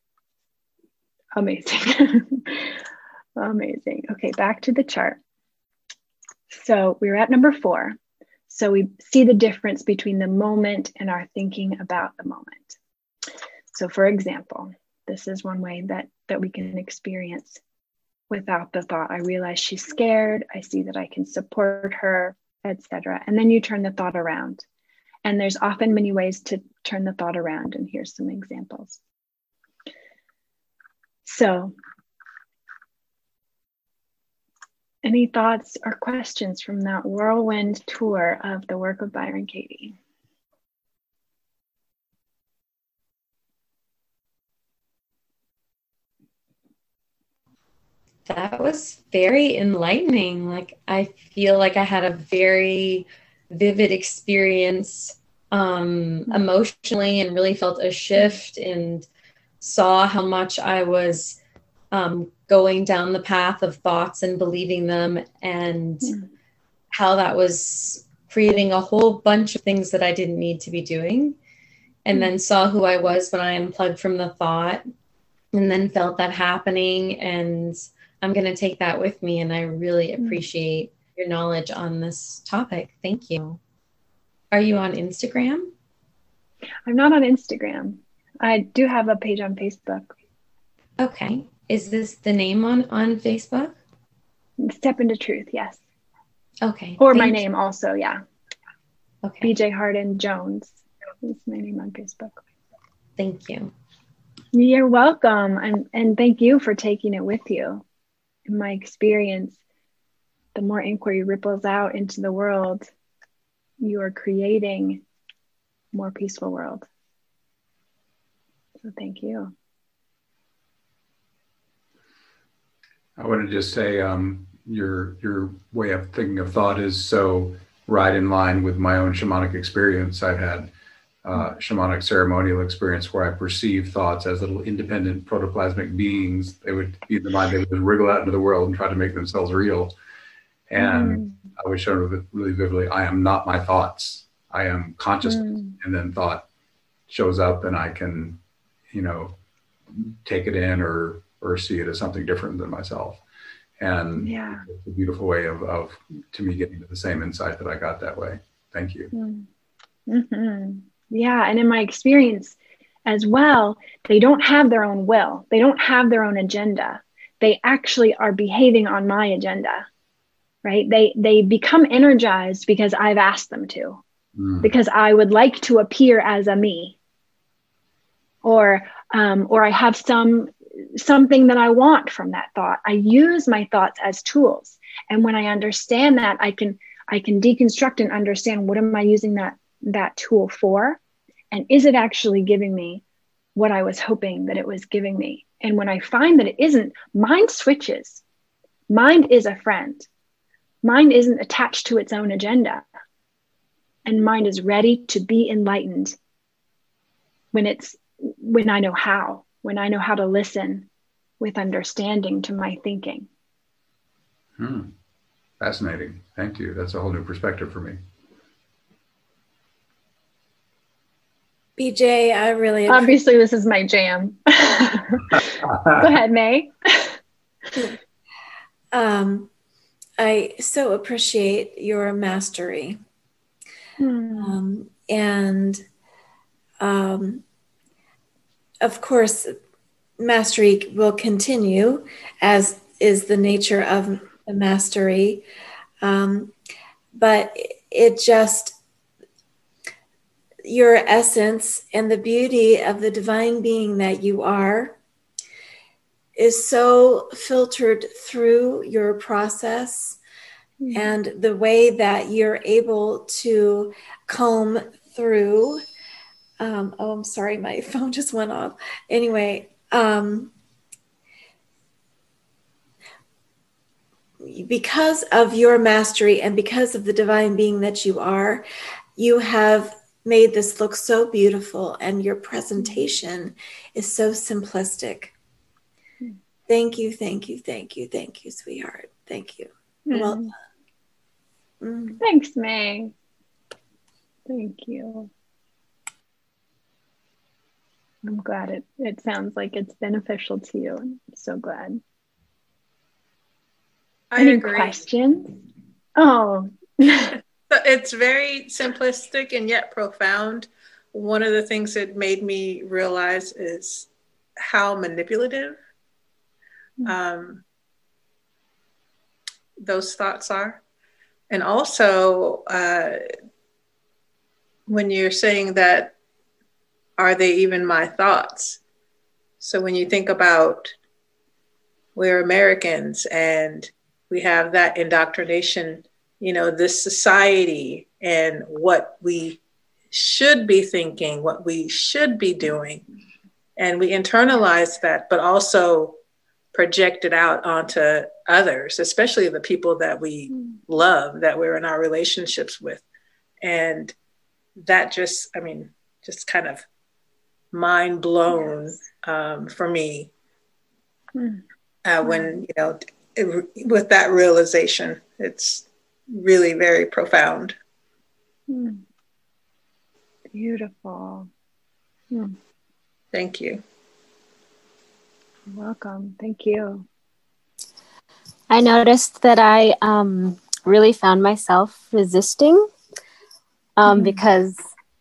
amazing. Amazing. Okay, back to the chart. So we're at number 4. So we see the difference between the moment and our thinking about the moment. So for example, this is one way that we can experience without the thought. I realize she's scared. I see that I can support her, etc. And then you turn the thought around. And there's often many ways to turn the thought around. And here's some examples. So any thoughts or questions from that whirlwind tour of the work of Byron Katie? That was very enlightening. Like, I feel like I had a very vivid experience emotionally, and really felt a shift and saw how much I was going down the path of thoughts and believing them, and how that was creating a whole bunch of things that I didn't need to be doing. And then saw who I was when I unplugged from the thought, and then felt that happening. And I'm going to take that with me. And I really appreciate your knowledge on this topic. Thank you. Are you on Instagram? I'm not on Instagram. I do have a page on Facebook. Okay. Is this the name on Facebook? Step into Truth, yes. Okay. Or my name also, yeah. Okay. BJ Hardin Jones is my name on Facebook. Thank you. You're welcome. And thank you for taking it with you. In my experience, the more inquiry ripples out into the world, you are creating a more peaceful world. So thank you. I want to just say your way of thinking of thought is so right in line with my own shamanic experience. I've had shamanic ceremonial experience where I perceive thoughts as little independent protoplasmic beings. They would be in the mind, they would wriggle out into the world and try to make themselves real. And I was shown really vividly, I am not my thoughts. I am consciousness. And then thought shows up and I can, take it in or see it as something different than myself. And it's a beautiful way of to me, getting to the same insight that I got that way. Thank you. Yeah. And in my experience as well, they don't have their own will. They don't have their own agenda. they actually are behaving on my agenda, right? They become energized because I've asked them to, because I would like to appear as a me, or I have something that I want from that thought. I use my thoughts as tools. And when I understand that, I can deconstruct and understand, what am I using that tool for? And is it actually giving me what I was hoping that it was giving me? And when I find that it isn't, mind switches. Mind is a friend. Mind isn't attached to its own agenda. And mind is ready to be enlightened when I know how to listen with understanding to my thinking. Fascinating. Thank you. That's a whole new perspective for me. BJ, I really obviously this is my jam. Go ahead, May. I so appreciate your mastery. And of course, mastery will continue, as is the nature of the mastery. But it just, your essence and the beauty of the divine being that you are is so filtered through your process, and the way that you're able to comb through. I'm sorry, my phone just went off. Anyway, because of your mastery and because of the divine being that you are, you have made this look so beautiful, and your presentation is so simplistic. Thank you, thank you, thank you, thank you, sweetheart. Thank you. Well done. Thanks, May. Thank you. I'm glad it sounds like it's beneficial to you. I'm so glad. Any agree. questions? Oh. It's very simplistic and yet profound. One of the things that made me realize is how manipulative those thoughts are. And also, when you're saying that, are they even my thoughts? So when you think about, we're Americans and we have that indoctrination, this society and what we should be thinking, what we should be doing. And we internalize that, but also project it out onto others, especially the people that we love, that we're in our relationships with. And that just kind of mind blown for me when, with that realization. It's really very profound. Beautiful. Thank you. You're welcome. Thank you. I noticed that I really found myself resisting because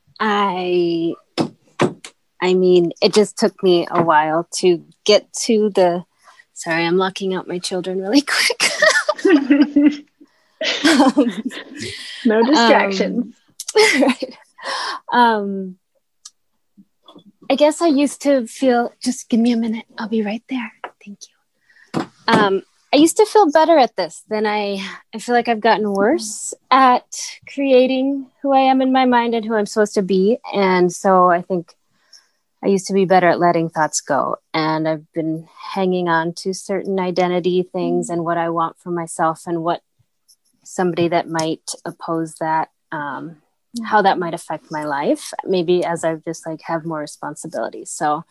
it just took me a while to get to the, sorry, I'm locking out my children really quick. No distractions. Right. I guess I used to feel, just give me a minute. I'll be right there. Thank you. I used to feel better at this than I feel like I've gotten worse at creating who I am in my mind and who I'm supposed to be. And so I think I used to be better at letting thoughts go. And I've been hanging on to certain identity things and what I want for myself and what somebody that might oppose that, how that might affect my life, maybe as I just have more responsibilities. So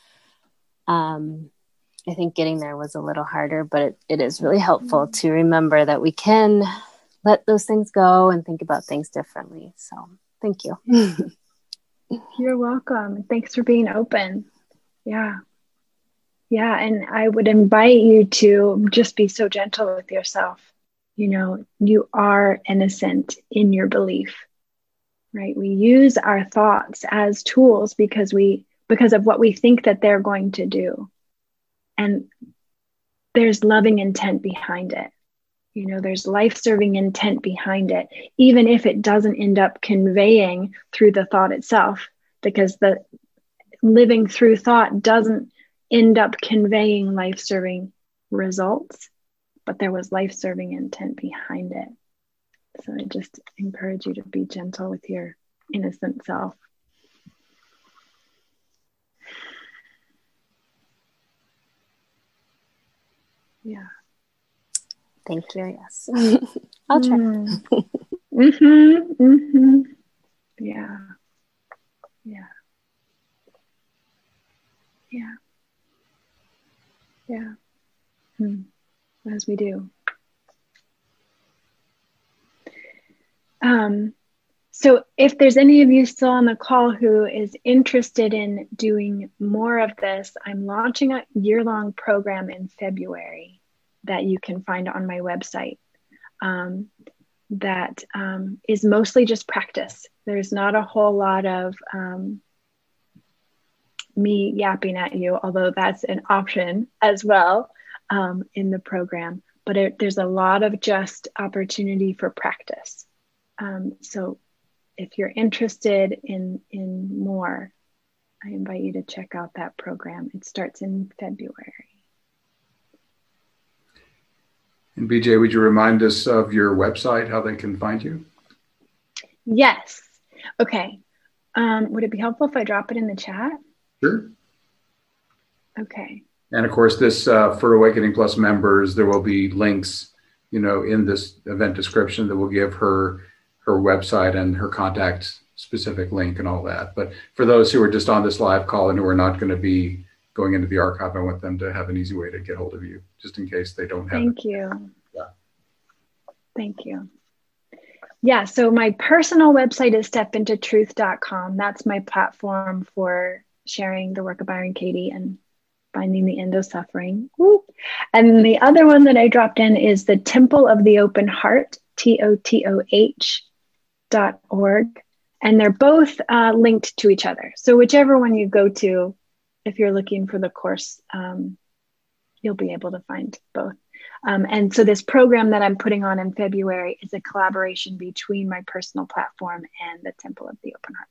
I think getting there was a little harder, but it is really helpful to remember that we can let those things go and think about things differently. So thank you. You're welcome. Thanks for being open. Yeah. Yeah. And I would invite you to just be so gentle with yourself. You are innocent in your belief, right? We use our thoughts as tools because of what we think that they're going to do. And there's loving intent behind it. You know, there's life-serving intent behind it, even if it doesn't end up conveying through the thought itself, because the living through thought doesn't end up conveying life-serving results, but there was life-serving intent behind it. So I just encourage you to be gentle with your innocent self. Yeah. Thank you. Yes. I'll try. Yeah. Yeah. Yeah. Yeah. As we do. So if there's any of you still on the call who is interested in doing more of this, I'm launching a year-long program in February that you can find on my website. That is mostly just practice. There's not a whole lot of me yapping at you, although that's an option as well in the program. But there's a lot of just opportunity for practice. So if you're interested in more, I invite you to check out that program. It starts in February. And BJ, would you remind us of your website, how they can find you? Yes. Okay. Would it be helpful if I drop it in the chat? Sure. Okay. And of course, this for Awakening Plus members, there will be links, you know, in this event description that will give her website and her contact specific link and all that. But for those who are just on this live call and who are not going to be going into the archive, I want them to have an easy way to get hold of you, just in case they don't have Thank you. Yeah. Thank you. Yeah, so my personal website is stepintotruth.com. That's my platform for sharing the work of Byron Katie and finding the end of suffering. Woo. And the other one that I dropped in is the Temple of the Open Heart, TOTOH.org. And they're both linked to each other. So whichever one you go to, if you're looking for the course, you'll be able to find both. And so this program that I'm putting on in February is a collaboration between my personal platform and the Temple of the Open Heart.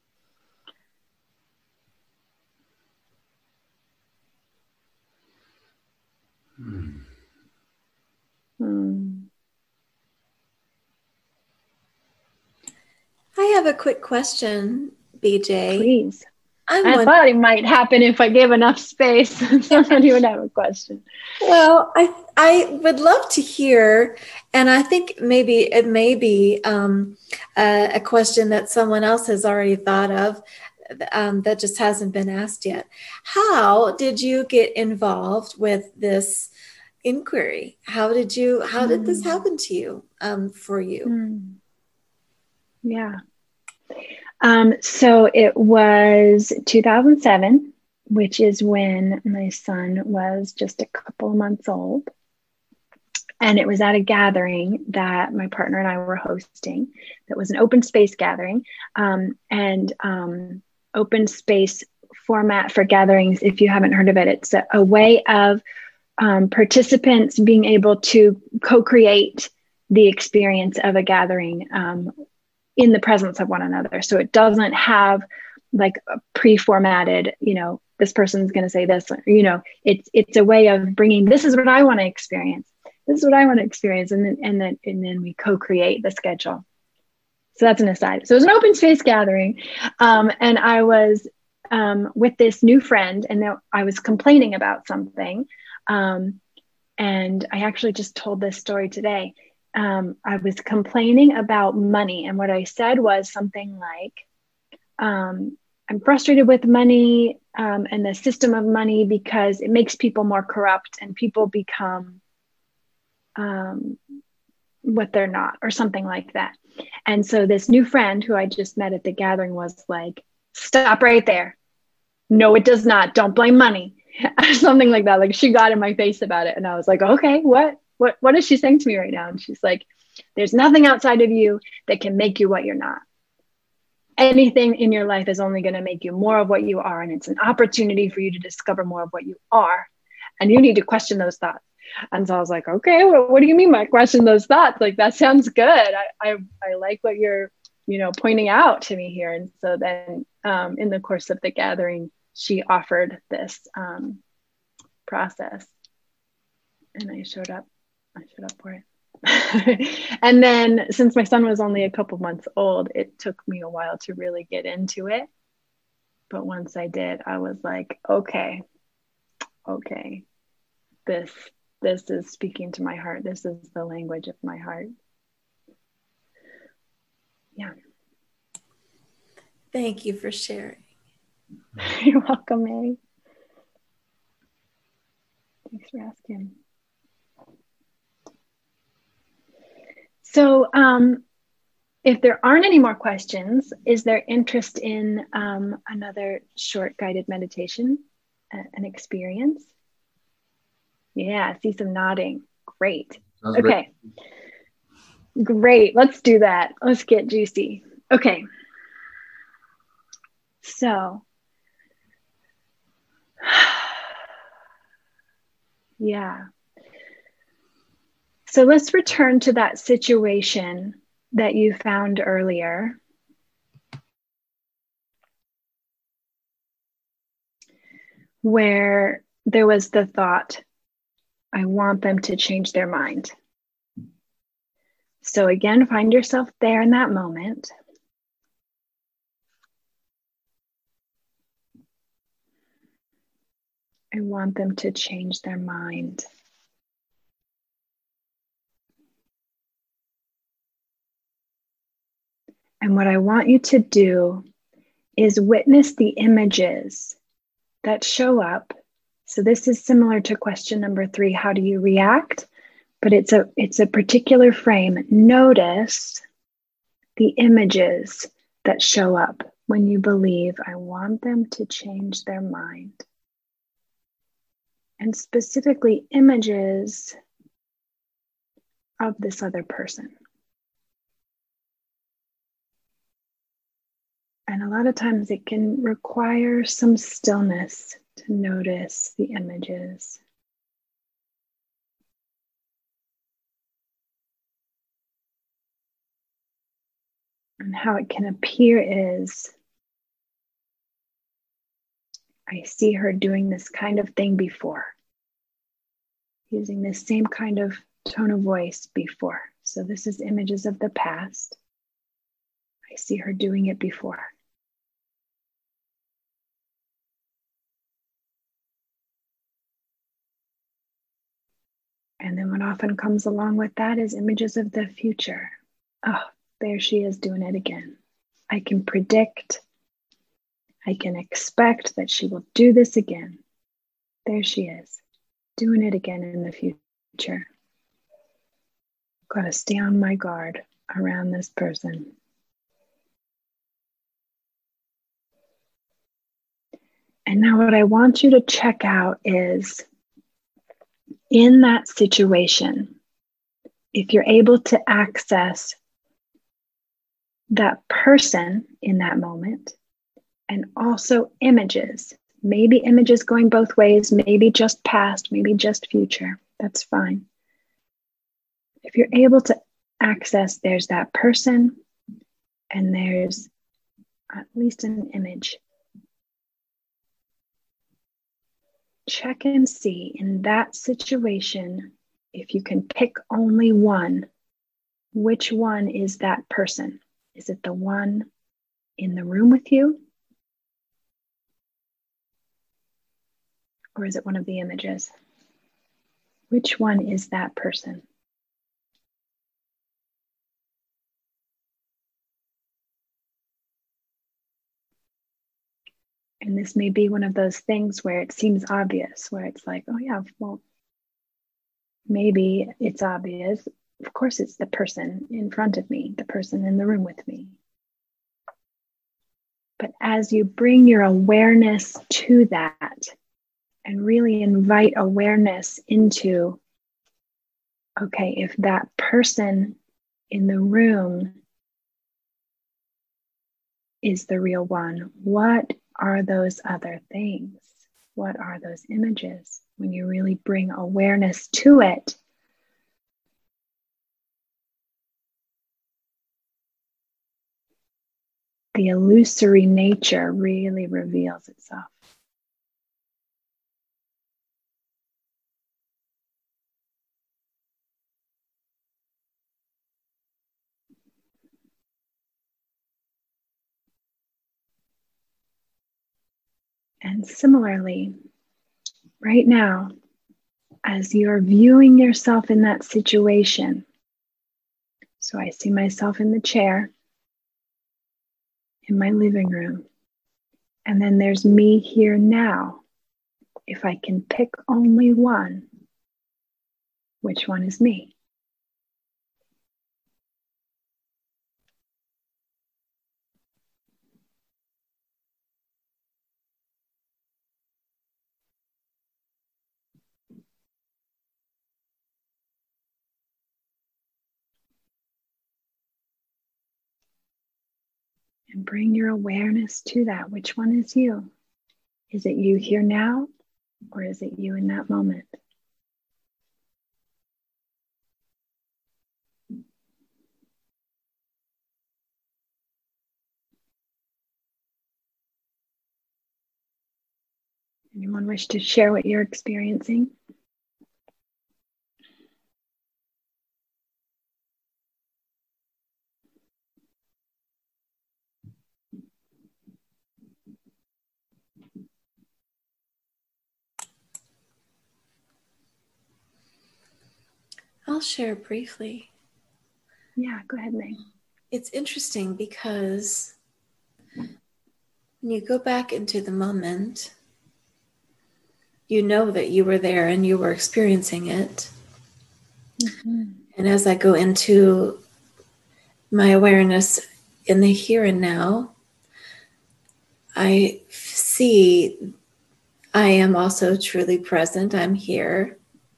I have a quick question, BJ. Please. I thought it might happen if I gave enough space. Somebody would have a question. Well, I would love to hear, and I think maybe it may be a question that someone else has already thought of that just hasn't been asked yet. How did you get involved with this inquiry? How did this happen to you, for you? Yeah. So it was 2007, which is when my son was just a couple months old. And it was at a gathering that my partner and I were hosting. That was an open space gathering. Open space format for gatherings, if you haven't heard of it, it's a way of participants being able to co-create the experience of a gathering in the presence of one another. So it doesn't have like a pre-formatted, this person's going to say this, it's a way of bringing, this is what I want to experience. This is what I want to experience. And then we co-create the schedule. So that's an aside. So it was an open space gathering. And I was with this new friend, and I was complaining about something. And I actually just told this story today. I was complaining about money. And what I said was something like, I'm frustrated with money and the system of money because it makes people more corrupt and people become what they're not, or something like that. And so this new friend who I just met at the gathering was like, stop right there. No, it does not. Don't blame money. Something like that. Like she got in my face about it. And I was like, okay, what is she saying to me right now? And she's like, there's nothing outside of you that can make you what you're not. Anything in your life is only going to make you more of what you are. And it's an opportunity for you to discover more of what you are. And you need to question those thoughts. And so I was like, okay, what do you mean by question those thoughts? Like, that sounds good. I like what you're, pointing out to me here. And so then in the course of the gathering, she offered this process, and I showed up for it. And then since my son was only a couple months old, it took me a while to really get into it. But once I did, I was like, okay, this is speaking to my heart. This is the language of my heart. Yeah. Thank you for sharing. You're welcome, May. Thanks for asking. So if there aren't any more questions, is there interest in another short guided meditation, an experience? Yeah, I see some nodding. Great. Okay. Great. Let's do that. Let's get juicy. Okay. So, yeah. So let's return to that situation that you found earlier. Where there was the thought, I want them to change their mind. So again, find yourself there in that moment. I want them to change their mind. And what I want you to do is witness the images that show up. So this is similar to question number 3, how do you react? But it's a particular frame. Notice the images that show up when you believe, I want them to change their mind. And specifically images of this other person. And a lot of times it can require some stillness to notice the images. And how it can appear is, I see her doing this kind of thing before, using this same kind of tone of voice before. So this is images of the past. I see her doing it before. And then what often comes along with that is images of the future. Oh, there she is doing it again. I can predict, I can expect that she will do this again. There she is, doing it again in the future. Got to stay on my guard around this person. And now what I want you to check out is, in that situation, if you're able to access that person in that moment, and also images, maybe images going both ways, maybe just past, maybe just future, that's fine. If you're able to access, there's that person and there's at least an image. Check and see in that situation, if you can pick only one, which one is that person? Is it the one in the room with you? Or is it one of the images? Which one is that person? And this may be one of those things where it seems obvious, where it's like, oh yeah, well, maybe it's obvious. Of course, it's the person in front of me, the person in the room with me. But as you bring your awareness to that and really invite awareness into, okay, if that person in the room is the real one, what are those other things? What are those images? when you really bring awareness to it, the illusory nature really reveals itself. And similarly, right now, as you're viewing yourself in that situation, so I see myself in the chair in my living room, and then there's me here now. If I can pick only one, which one is me? And bring your awareness to that. Which one is you? Is it you here now, or is it you in that moment? Anyone wish to share what you're experiencing? I'll share briefly. Yeah, go ahead, Meg. It's interesting because when you go back into the moment, you know that you were there and you were experiencing it. Mm-hmm. And as I go into my awareness in the here and now, I see I am also truly present. I'm here.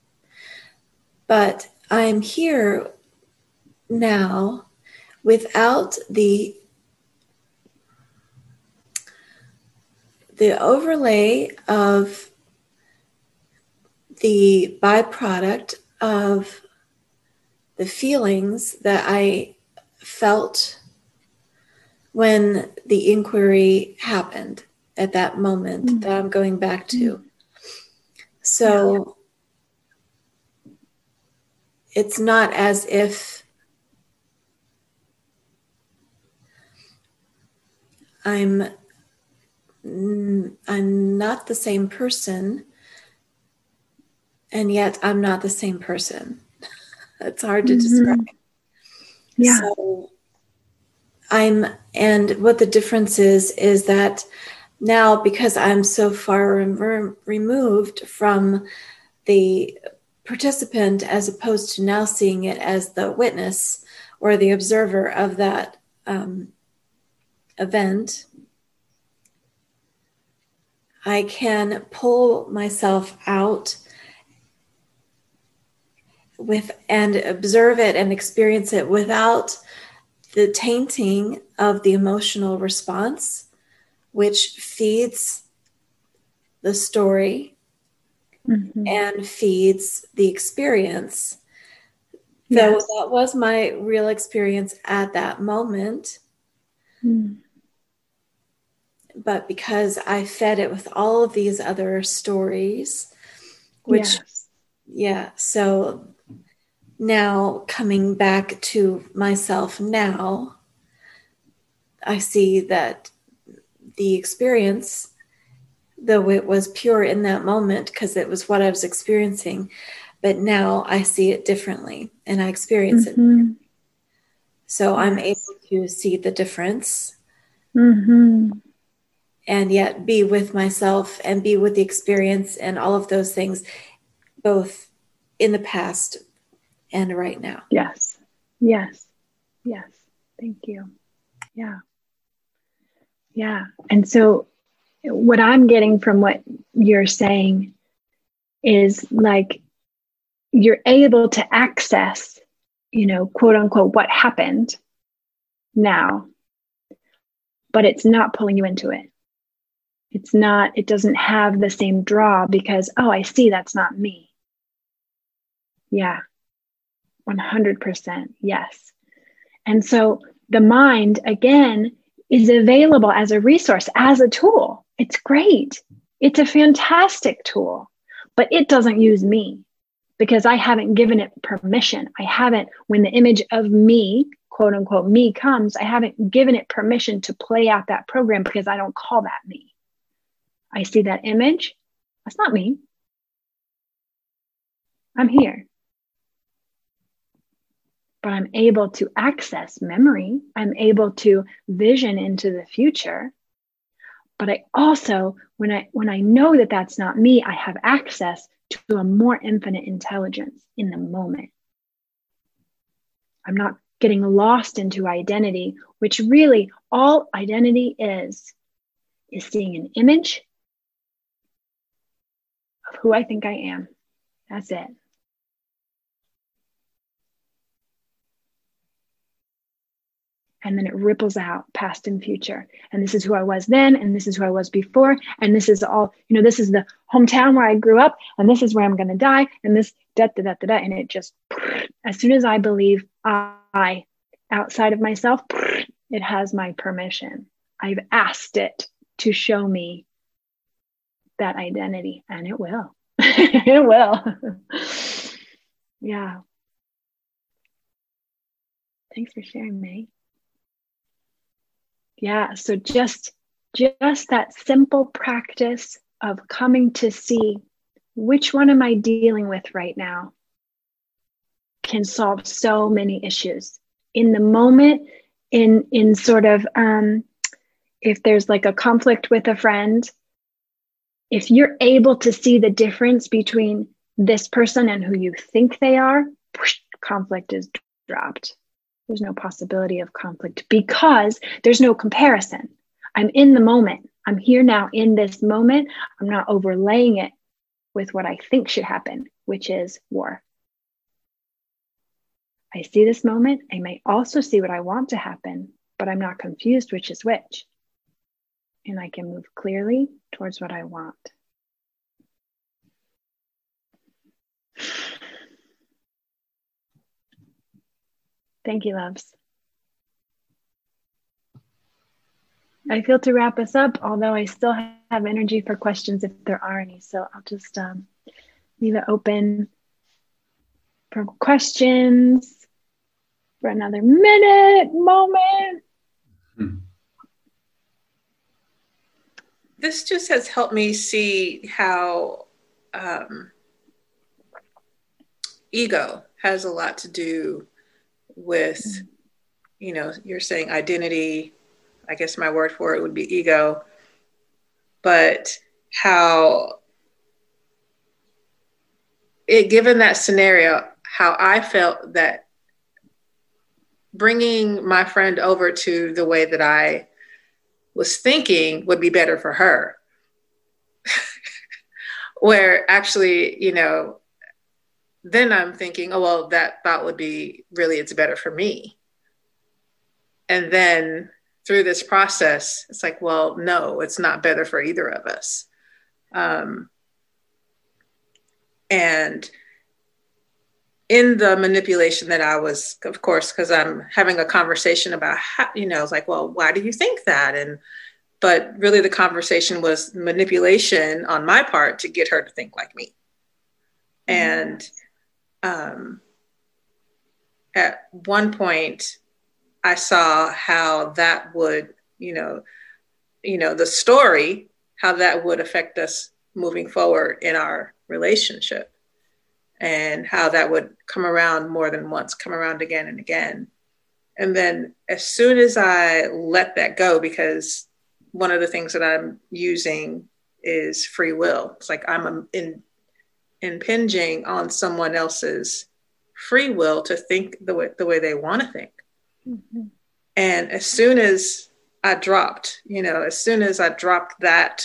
But I'm here now without the overlay of the byproduct of the feelings that I felt when the inquiry happened at that moment that I'm going back to. So it's not as if I'm not the same person, and yet I'm not the same person. It's hard to describe. Yeah. So and what the difference is that now, because I'm so far removed from the participant, as opposed to now seeing it as the witness or the observer of that event, I can pull myself out and observe it and experience it without the tainting of the emotional response, which feeds the story and feeds the experience. Though that was my real experience at that moment. But because I fed it with all of these other stories, which, so now coming back to myself now, I see that the experience, though it was pure in that moment because it was what I was experiencing, but now I see it differently and I experience it. So I'm able to see the difference and yet be with myself and be with the experience and all of those things, both in the past and right now. Yes. Thank you. Yeah. And so what I'm getting from what you're saying is like you're able to access, quote unquote, what happened now, but it's not pulling you into it. it doesn't have the same draw because, oh, I see that's not me. Yeah, 100%. Yes. And so the mind, again, is available as a resource, as a tool. It's great. It's a fantastic tool, but it doesn't use me because I haven't given it permission. When the image of me, quote unquote, me comes, I haven't given it permission to play out that program because I don't call that me. I see that image. That's not me. I'm here. But I'm able to access memory. I'm able to vision into the future. But I also, when I know that that's not me, I have access to a more infinite intelligence in the moment. I'm not getting lost into identity, which really all identity is seeing an image of who I think I am. That's it. And then it ripples out past and future. And this is who I was then, and this is who I was before. And this is all, this is the hometown where I grew up, and this is where I'm going to die. And this, and it just, as soon as I believe I, outside of myself, it has my permission. I've asked it to show me that identity, and it will. It will. Yeah. Thanks for sharing, May. Yeah, so just that simple practice of coming to see which one am I dealing with right now can solve so many issues. In the moment, in sort of, if there's like a conflict with a friend, if you're able to see the difference between this person and who you think they are, conflict is dropped. There's no possibility of conflict because there's no comparison. I'm in the moment. I'm here now in this moment. I'm not overlaying it with what I think should happen, which is war. I see this moment. I may also see what I want to happen, but I'm not confused which is which. And I can move clearly towards what I want. Thank you, loves. I feel to wrap us up, although I still have energy for questions if there are any. So I'll just leave it open for questions for another moment. This just has helped me see how ego has a lot to do with, you're saying identity. I guess my word for it would be ego, but how given that scenario, how I felt that bringing my friend over to the way that I was thinking would be better for her. Where actually, then I'm thinking, oh, well, that thought would be really, it's better for me. And then through this process, it's like, well, no, it's not better for either of us. And in the manipulation that I was, of course, because I'm having a conversation about how, it's like, well, why do you think that? But really the conversation was manipulation on my part to get her to think like me. And at one point I saw how that would, the story, how that would affect us moving forward in our relationship, and how that would come around more than once, come around again and again. And then as soon as I let that go, because one of the things that I'm using is free will. It's like I'm impinging on someone else's free will to think the way they want to think. Mm-hmm. And as soon as I dropped that,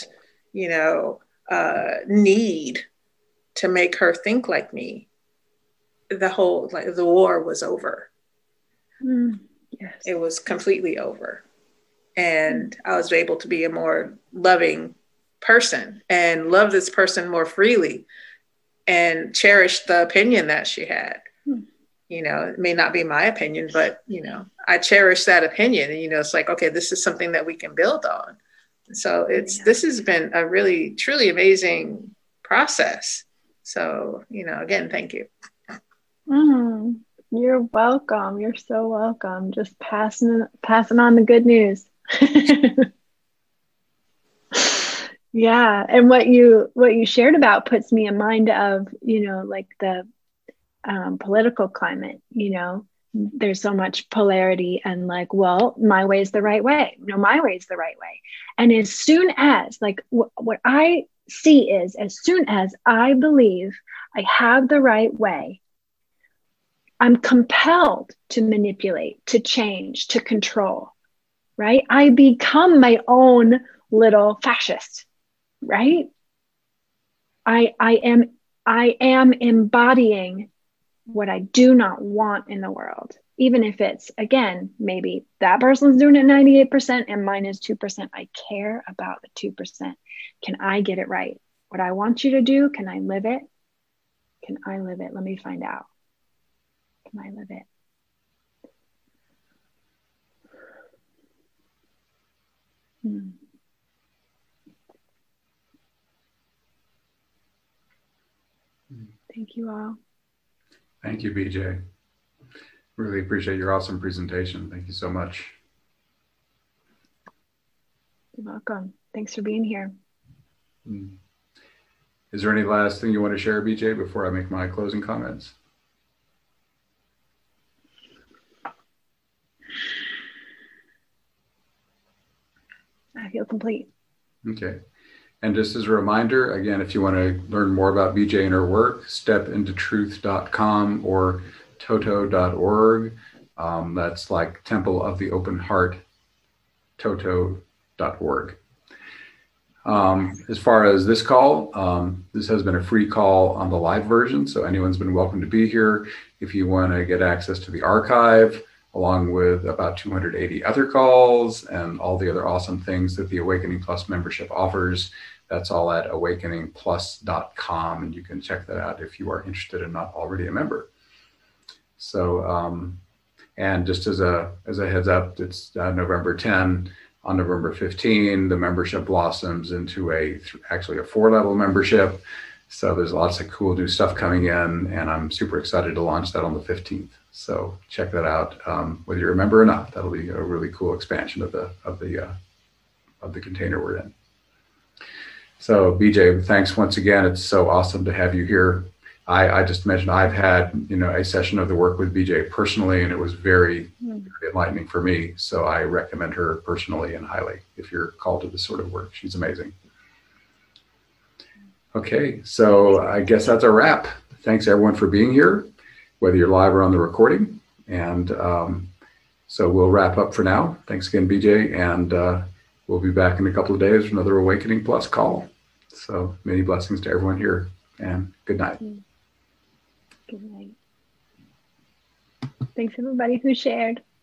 need to make her think like me, the war was over. Yes. It was completely over. And I was able to be a more loving person and love this person more freely and cherish the opinion that she had. You know, it may not be my opinion, but, you know, I cherish that opinion. And, you know, it's like, okay, this is something that we can build on. So this has been a really, truly amazing process. So, you know, again, thank you. You're welcome. You're so welcome. Just passing on the good news. Yeah. And what you shared about puts me in mind of, you know, like the political climate. You know, there's so much polarity and like, well, my way is the right way. No, my way is the right way. And as soon as, like, what I see is, as soon as I believe I have the right way, I'm compelled to manipulate, to change, to control, right? I become my own little fascist, right? I am embodying what I do not want in the world, even if it's, again, maybe that person's doing it 98% and mine is 2%. I care about the 2%. Can I get it right? What I want you to do, can I live it? Can I live it? Let me find out. Can I live it? Thank you all. Thank you, BJ. Really appreciate your awesome presentation. Thank you so much. You're welcome. Thanks for being here. Is there any last thing you want to share, BJ, before I make my closing comments? I feel complete. Okay. And just as a reminder, again, if you want to learn more about BJ and her work, stepintotruth.com or toto.org. That's like Temple of the Open Heart, toto.org. As far as this call, this has been a free call on the live version, so anyone's been welcome to be here. If you want to get access to the archive, along with about 280 other calls and all the other awesome things that the Awakening Plus membership offers, that's all at awakeningplus.com, and you can check that out if you are interested and not already a member. So, and just as a heads up, it's November 10. On November 15, the membership blossoms into actually a 4-level membership. So there's lots of cool new stuff coming in, and I'm super excited to launch that on the 15th. So check that out, whether you're a member or not. That'll be a really cool expansion of the container we're in. So BJ, thanks once again. It's so awesome to have you here. I just mentioned I've had a session of the work with BJ personally, and it was very, very enlightening for me. So I recommend her personally and highly if you're called to this sort of work. She's amazing. Okay, so I guess that's a wrap. Thanks everyone for being here, whether you're live or on the recording. And so we'll wrap up for now. Thanks again, BJ. And we'll be back in a couple of days for another Awakening Plus call. So many blessings to everyone here, and good night. Good night. Thanks everybody who shared.